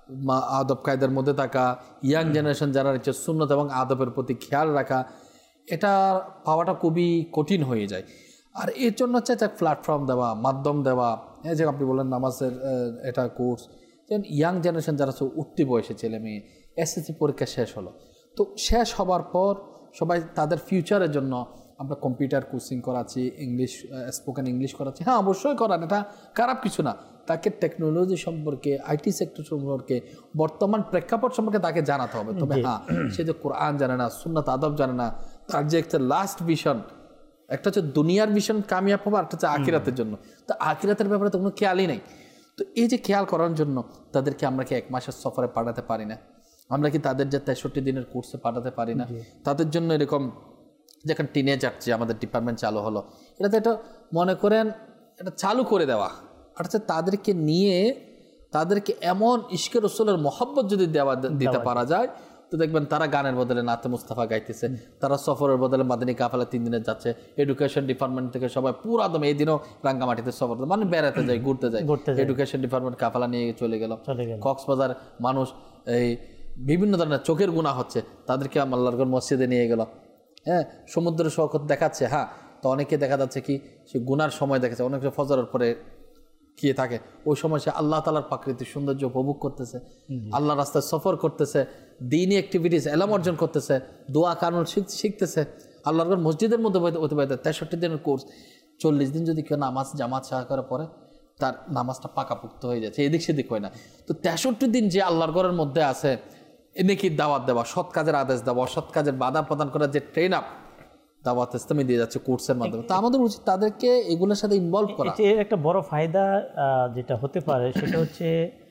আদব কায়দার মধ্যে থাকা ইয়াং জেনারেশন যারা রয়েছে সুন্নত এবং আদবের প্রতি খেয়াল রাখা এটা পাওয়াটা খুবই কঠিন হয়ে যায় আর এর জন্য হচ্ছে একটা প্ল্যাটফর্ম দেওয়া মাধ্যম দেওয়া এই যে আপনি বললেন নামাজের এটা কোর্স যেমন ইয়াং জেনারেশন যারা উঠতি বয়সে ছেলে মেয়ে এসএসসি পরীক্ষা শেষ হলো তো শেষ হবার পর সবাই তাদের ফিউচারের জন্য আমরা কম্পিউটার কোচিং করাচ্ছি ইংলিশ স্পোকেন ইংলিশ করাচ্ছি হ্যাঁ অবশ্যই করান এটা খারাপ কিছু না তাকে টেকনোলজি সম্পর্কে আইটি সেক্টর সম্পর্কে বর্তমান প্রেক্ষাপট সম্পর্কে তাকে জানাতে হবে তবে হ্যাঁ সে যে কোরআন জানে না সুন্নাত আদব জানে না তার যে একটা লাস্ট ভিশন একটা হচ্ছে দুনিয়ার ভিশন কামিয়াব হবে একটা হচ্ছে আখিরাতের জন্য তো আখিরাতের ব্যাপারে তো কোনো খেয়ালই নেই তো এই যে খেয়াল করার জন্য তাদেরকে আমরা কি এক মাসের সফরে পাঠাতে পারি না আমরা কি তাদের যে তেষট্টি দিনের কোর্সে পাঠাতে পারি না তাদের জন্য এরকম যখন টিনেজার যে আমাদের ডিপার্টমেন্ট চালু হলো এটাতে এটা মনে করেন এটা চালু করে দেওয়া আর হচ্ছে তাদেরকে নিয়ে তাদেরকে এমন ইশকে রসুলের মহব্বত যদি দেওয়া দিতে পারা যায় তো দেখবেন তারা গানের বদলে নাতে মুস্তাফা গাইতেছে তারা সফরের বদলে মাদানী কাফেলা তিন দিনে যাচ্ছে এডুকেশন ডিপার্টমেন্ট থেকে সবাই পুরো একদম এই দিনও রাঙ্গামাটিতে সফর মানে বেড়াতে যায় ঘুরতে যায় এডুকেশন ডিপার্টমেন্ট কাফেলা নিয়ে চলে গেল কক্সবাজার মানুষ এই বিভিন্ন ধরনের চোখের গুণা হচ্ছে তাদেরকে আল্লাহর মসজিদে নিয়ে গেল হ্যাঁ সমুদ্রের শওকত দেখাচ্ছে হ্যাঁ তো অনেকে দেখা যাচ্ছে কি সে গুনার সময় দেখাচ্ছে অনেকে ফজরের পরে গিয়ে থাকে ওই সময় সে আল্লাহ তাআলার প্রাকৃতিক সৌন্দর্য উপভোগ করতেছে আল্লাহ রাস্তায় সফর করতেছে দ্বীনি অ্যাক্টিভিটিস এলম অর্জন করতেছে দোয়া কানুন শিখতেছে আল্লাহর মসজিদের মধ্যে অতিবাহিত তেষট্টি দিনের কোর্স চল্লিশ দিন যদি কেউ নামাজ জামাত সাহা করে পরে তার নামাজটা পাকাপুক্ত হয়ে যাচ্ছে এদিক সেদিক হয় না তো তেষট্টি দিন যে আল্লাহর ঘরের মধ্যে আছে এনেকি দাওয়াত দেওয়া সৎ কাজের আদেশ দেওয়া অসৎ কাজের বাধা প্রদান করার যে ট্রেন আপ দাওয়াত ইসলামী দিয়ে যাচ্ছে কোর্সের মাধ্যমে তো আমাদের উচিত তাদেরকে এগুলোর সাথে ইনভলভ করা এর একটা বড় ফায়দা যেটা হতে পারে সেটা হচ্ছে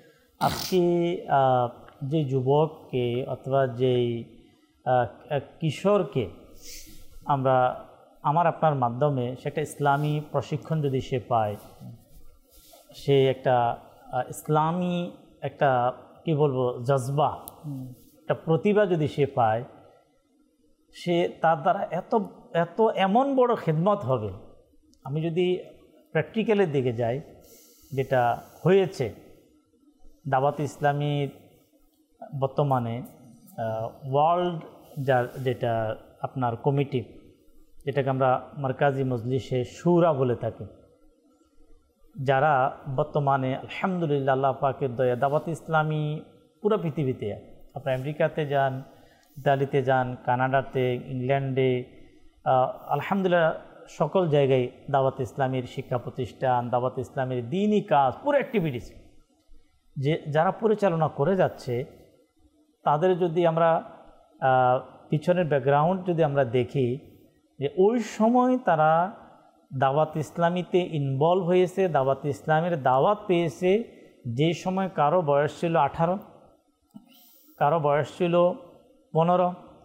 আজকে যে যুবককে অথবা যেই কিশোরকে আমরা আমার আপনার মাধ্যমে সেটা ইসলামী প্রশিক্ষণ যদি সে পায় সে একটা ইসলামী একটা কি বলবো জজবা একটা প্রতিভা যদি সে পায় সে তার দ্বারা এত এত এমন বড় খেদমত হবে আমি যদি প্র্যাকটিক্যালের দিকে যাই যেটা হয়েছে দাওয়াত ইসলামীর বর্তমানে ওয়ার্ল্ড যার যেটা আপনার কমিটি যেটাকে আমরা মারকাজি মজলিসে শুরা বলে থাকি যারা বর্তমানে আলহামদুলিল্লাহ আল্লাহ পাকের দয়া দাওয়াত ইসলামী পুরো পৃথিবীতে আপনার আমেরিকাতে যান ইতালিতে যান কানাডাতে ইংল্যান্ডে আলহামদুলিল্লাহ সকল জায়গায় দাওয়াত ইসলামীর শিক্ষা প্রতিষ্ঠান দাওয়াত ইসলামীর দ্বীনি কাজ পুরো অ্যাক্টিভিটিস যে যারা পরিচালনা করে যাচ্ছে তাদের যদি আমরা পিছনের ব্যাকগ্রাউন্ড যদি আমরা দেখি যে ওই সময় তারা দাওয়াত ইসলামীতে ইনভলভ হয়েছে দাওয়াত ইসলামের দাওয়াত পেয়েছে যে সময় কারো বয়স ছিল আঠারো কারো বয়স ছিল পনেরো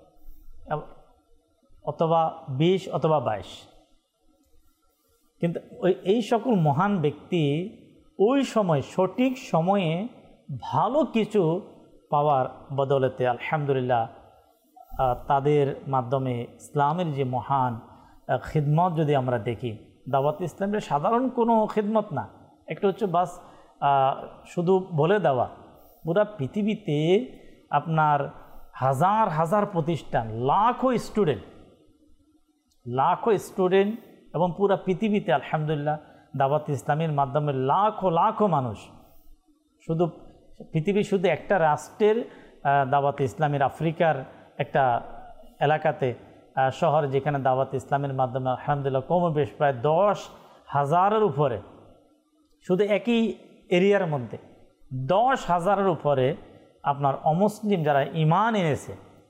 অথবা বিশ অথবা বাইশ কিন্তু ওই এই সকল মহান ব্যক্তি ওই সময় সঠিক সময়ে ভালো কিছু পাওয়ার বদৌলতে আলহামদুলিল্লাহ তাদের মাধ্যমে ইসলামের যে মহান খিদমত যদি আমরা দেখি, দাওয়াত ইসলামের সাধারণ কোনো খিদমত না, একটা হচ্ছে বাস শুধু বলে দেওয়া। পুরা পৃথিবীতে আপনার হাজার হাজার প্রতিষ্ঠান, লাখো স্টুডেন্ট লাখো স্টুডেন্ট এবং পুরা পৃথিবীতে আলহামদুলিল্লাহ দাওয়াত ইসলামের মাধ্যমে লাখো লাখো মানুষ, শুধু পৃথিবীর শুধু একটা রাষ্ট্রের দাওয়াত ইসলামের আফ্রিকার একটা এলাকাতে শহর যেখানে দাওয়াত ইসলামের মাধ্যমে আলহামদুলিল্লাহ কমবেশ প্রায় দশ হাজারের উপরে, শুধু একই এরিয়ার মধ্যে দশ হাজারের উপরে আপনার অমুসলিম যারা ঈমান এনেছে,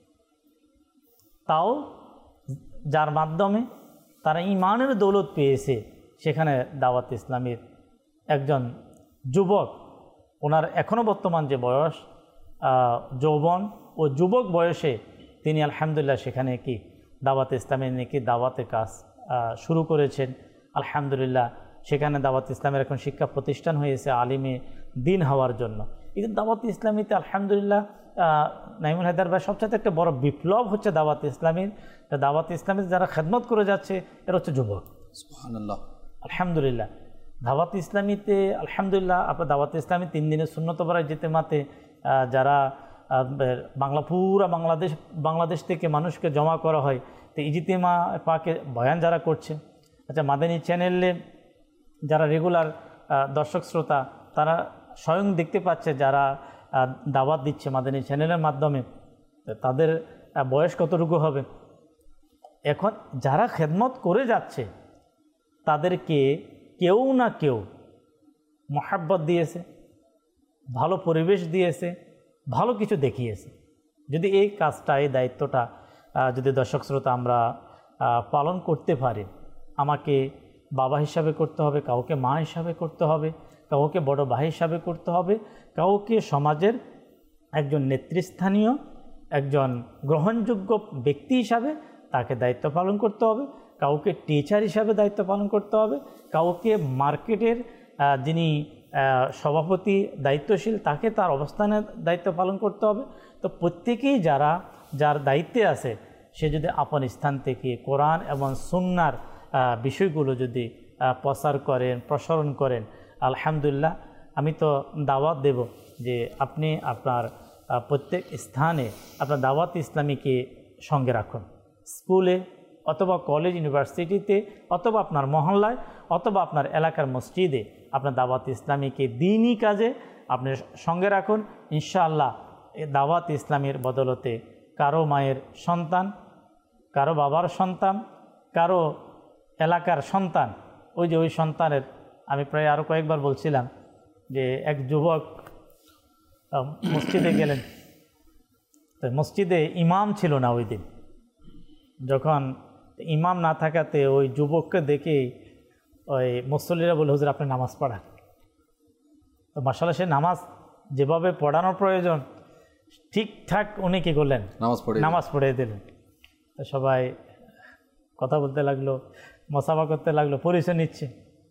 তাও যার মাধ্যমে তারা ঈমানের দৌলত পেয়েছে, সেখানে দাওয়াত ইসলামের একজন যুবক, ওনার এখনও বর্তমান যে বয়স যৌবন ও যুবক বয়সে তিনি আলহামদুলিল্লাহ সেখানে কি দাওয়াত ইসলামের নাকি দাওয়াতে কাজ শুরু করেছেন। আলহামদুলিল্লাহ সেখানে দাওয়াত ইসলামের এখন শিক্ষা প্রতিষ্ঠান হয়েছে আলিমে দিন হওয়ার জন্য। কিন্তু দাওয়াত ইসলামীতে আলহামদুলিল্লাহ নাইমুল হায়দার ভাই সবচেয়ে একটা বড় বিপ্লব হচ্ছে দাওয়াত ইসলামীর। দাওয়াত ইসলামীতে যারা খেদমত করে যাচ্ছে এরা হচ্ছে যুবক। সুবহানাল্লাহ, আলহামদুলিল্লাহ। দাওয়াত ইসলামীতে আলহামদুলিল্লাহ আপনার দাওয়াত ইসলামী তিন দিনের সুন্নত বরায় জিতেমাতে যারা বাংলা পুরা বাংলাদেশ বাংলাদেশ থেকে মানুষকে জমা করা হয়, তো ইজতিমা পাকে বয়ান যারা করছে, আচ্ছা মাদানী চ্যানেলে যারা রেগুলার দর্শক শ্রোতা তারা স্বয়ং দেখতে পাচ্ছে যারা দাওয়াত দিচ্ছে মাদানী চ্যানেলের মাধ্যমে, তাদের বয়স কতটুকু হবে। এখন যারা খেদমত করে যাচ্ছে তাদেরকে কেউ না কেউ মহাব্বত দিয়েছে, ভালো পরিবেশ দিয়েছে, ভালো কিছু দেখিয়েছে। যদি এই কাজটা এই দায়িত্বটা যদি দর্শক শ্রোতা আমরা পালন করতে পারি, আমাকে বাবা হিসাবে করতে হবে, কাউকে মা হিসাবে করতে হবে, কাউকে বড় ভাই হিসাবে করতে হবে, কাউকে সমাজের একজন নেতৃস্থানীয় একজন গ্রহণযোগ্য ব্যক্তি হিসাবে তাকে দায়িত্ব পালন করতে হবে, কাউকে টিচার হিসাবে দায়িত্ব পালন করতে হবে, কাউকে মার্কেটের যিনি সভাপতি দায়িত্বশীল তাকে তার অবস্থানের দায়িত্ব পালন করতে হবে। তো প্রত্যেকেই যারা যার দায়িত্বে আছে সে যদি আপন স্থান থেকে কোরআন এবং সুন্নাহর বিষয়গুলো যদি প্রচার করেন, প্রসারণ করেন, আলহামদুলিল্লাহ আমি তো দাওয়াত দেব যে আপনি আপনার প্রত্যেক স্থানে আপনার দাওয়াত ইসলামীকে সঙ্গে রাখুন, স্কুলে অথবা কলেজ ইউনিভার্সিটিতে অথবা আপনার মহল্লায় অথবা আপনার এলাকার মসজিদে আপনার দাওয়াত ইসলামীকে দ্বীনি কাজে আপনি সঙ্গে রাখুন। ইনশাআল্লাহ এই দাওয়াত ইসলামীর বদলতে কারো মায়ের সন্তান, কারো বাবার সন্তান, কারো এলাকার সন্তান, ওই যে ওই সন্তানের আমি প্রায় আরও কয়েকবার বলছিলাম যে এক যুবক মসজিদে গেলেন, তো মসজিদে ইমাম ছিল না ওই দিন, যখন ইমাম না থাকাতে ওই যুবককে দেখে ওই মুসল্লিরা বলে হুজুর আপনি নামাজ পড়ান। তো মাশাআল্লাহ সে নামাজ যেভাবে পড়ানোর প্রয়োজন ঠিকঠাক উনি কী করলেন, নামাজ পড়ে নামাজ পড়ে দিলেন। তো সবাই কথা বলতে লাগলো, মসাফা করতে লাগলো, পরিচয় নিচ্ছে।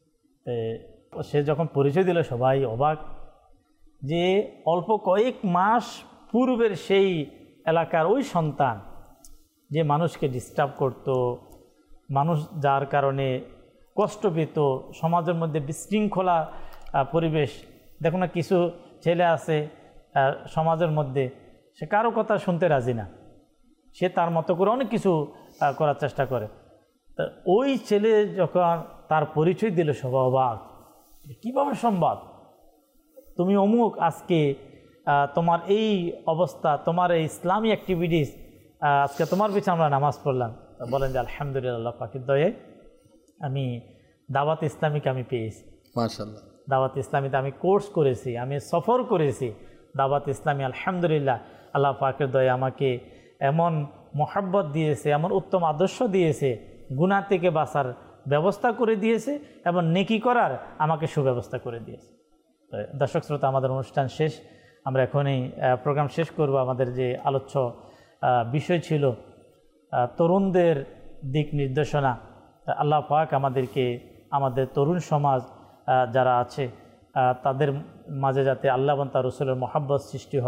তো সে যখন পরিচয় দিল সবাই অবাক যে অল্প কয়েক মাস পূর্বের সেই এলাকার ওই সন্তান যে মানুষকে ডিস্টার্ব করত, মানুষ যার কারণে কষ্ট পেত, সমাজের মধ্যে বিশৃঙ্খলা পরিবেশ। দেখুন না, কিছু ছেলে আছে সমাজের মধ্যে সে কারো কথা শুনতে রাজি না, সে তার মতো করে অনেক কিছু করার চেষ্টা করে। তা ওই ছেলে যখন তার পরিচয় দিল সবাই অবাক, কীভাবে সম্ভব, তুমি অমুক, আজকে তোমার এই অবস্থা, তোমার এই ইসলামী অ্যাক্টিভিটিস, আজকে তোমার পিছনে আমরা নামাজ পড়লাম। বলেন যে আলহামদুলিল্লাহ পাকের দয়ে আমি দাওয়াত ইসলামীকে আমি পেয়েছি, মাশাআল্লাহ। দাওয়াত ইসলামীতে আমি কোর্স করেছি, আমি সফর করেছি দাওয়াত ইসলামী, আলহামদুলিল্লাহ আল্লাহ পাকের দয়ে আমাকে এমন মহাব্বত দিয়েছে, এমন উত্তম আদর্শ দিয়েছে, গুনাহ থেকে বাঁচার ব্যবস্থা করে দিয়েছে এবং নেকি করার আমাকে সুব্যবস্থা করে দিয়েছে। তো দর্শক শ্রোতা, আমাদের অনুষ্ঠান শেষ, আমরা এখনই প্রোগ্রাম শেষ করব। আমাদের যে আলোচ্য বিষয় ছিল তরুণদের দিক নির্দেশনা, আল্লাহ পাক আমাদেরকে আমাদের তরুণ সমাজ যারা আছে তাদের মাঝে যাতে আল্লাহ এবং তার রাসূলের মহব্বত সৃষ্টি হয়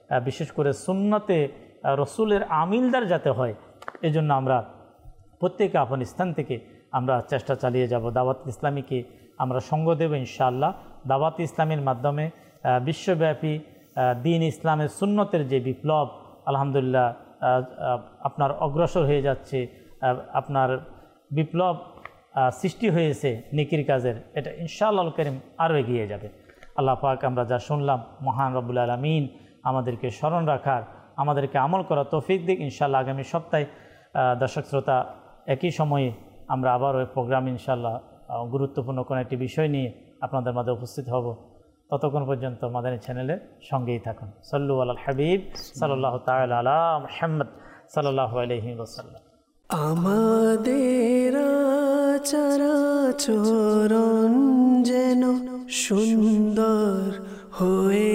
বিশেষ করে সুন্নতে রসুলের আমিলদার যাতে হয়, এই জন্য আমরা প্রত্যেকে আপন স্থান থেকে আমরা চেষ্টা চালিয়ে যাব। দাওয়াত ইসলামীকে আমরা সঙ্গ দেব ইনশাআল্লাহ। দাওয়াত ইসলামের মাধ্যমে বিশ্বব্যাপী দিন ইসলামের সুন্নতের যে বিপ্লব আলহামদুলিল্লাহ আপনার অগ্রসর হয়ে যাচ্ছে, আপনার বিপ্লব সৃষ্টি হয়েছে নেকির কাজের, এটা ইনশাআল্লাহ কারীম আরও এগিয়ে যাবে। আল্লাহ পাক আমরা যা শুনলাম মহান রব্বুল আলামিন আমাদেরকে স্মরণ রাখার, আমাদেরকে আমল করার তৌফিক দিক। ইনশাআল্লাহ আগামী সপ্তাহে দর্শক শ্রোতা একই সময়ে আমরা আবারও এই প্রোগ্রাম ইনশাআল্লাহ গুরুত্বপূর্ণ কোনো একটি বিষয় নিয়ে আপনাদের মাঝে উপস্থিত হব। ততক্ষণ পর্যন্ত মাদানী চ্যানেলের সঙ্গেই থাকুন। সাল্লু আলাল হাবিব সাল্লাল্লাহু তাআলা আলা মুহাম্মদ সাল্লাল্লাহু আলাইহি ওয়াসাল্লাম। আমাদের আচরণ যেন সুন্দর হয়ে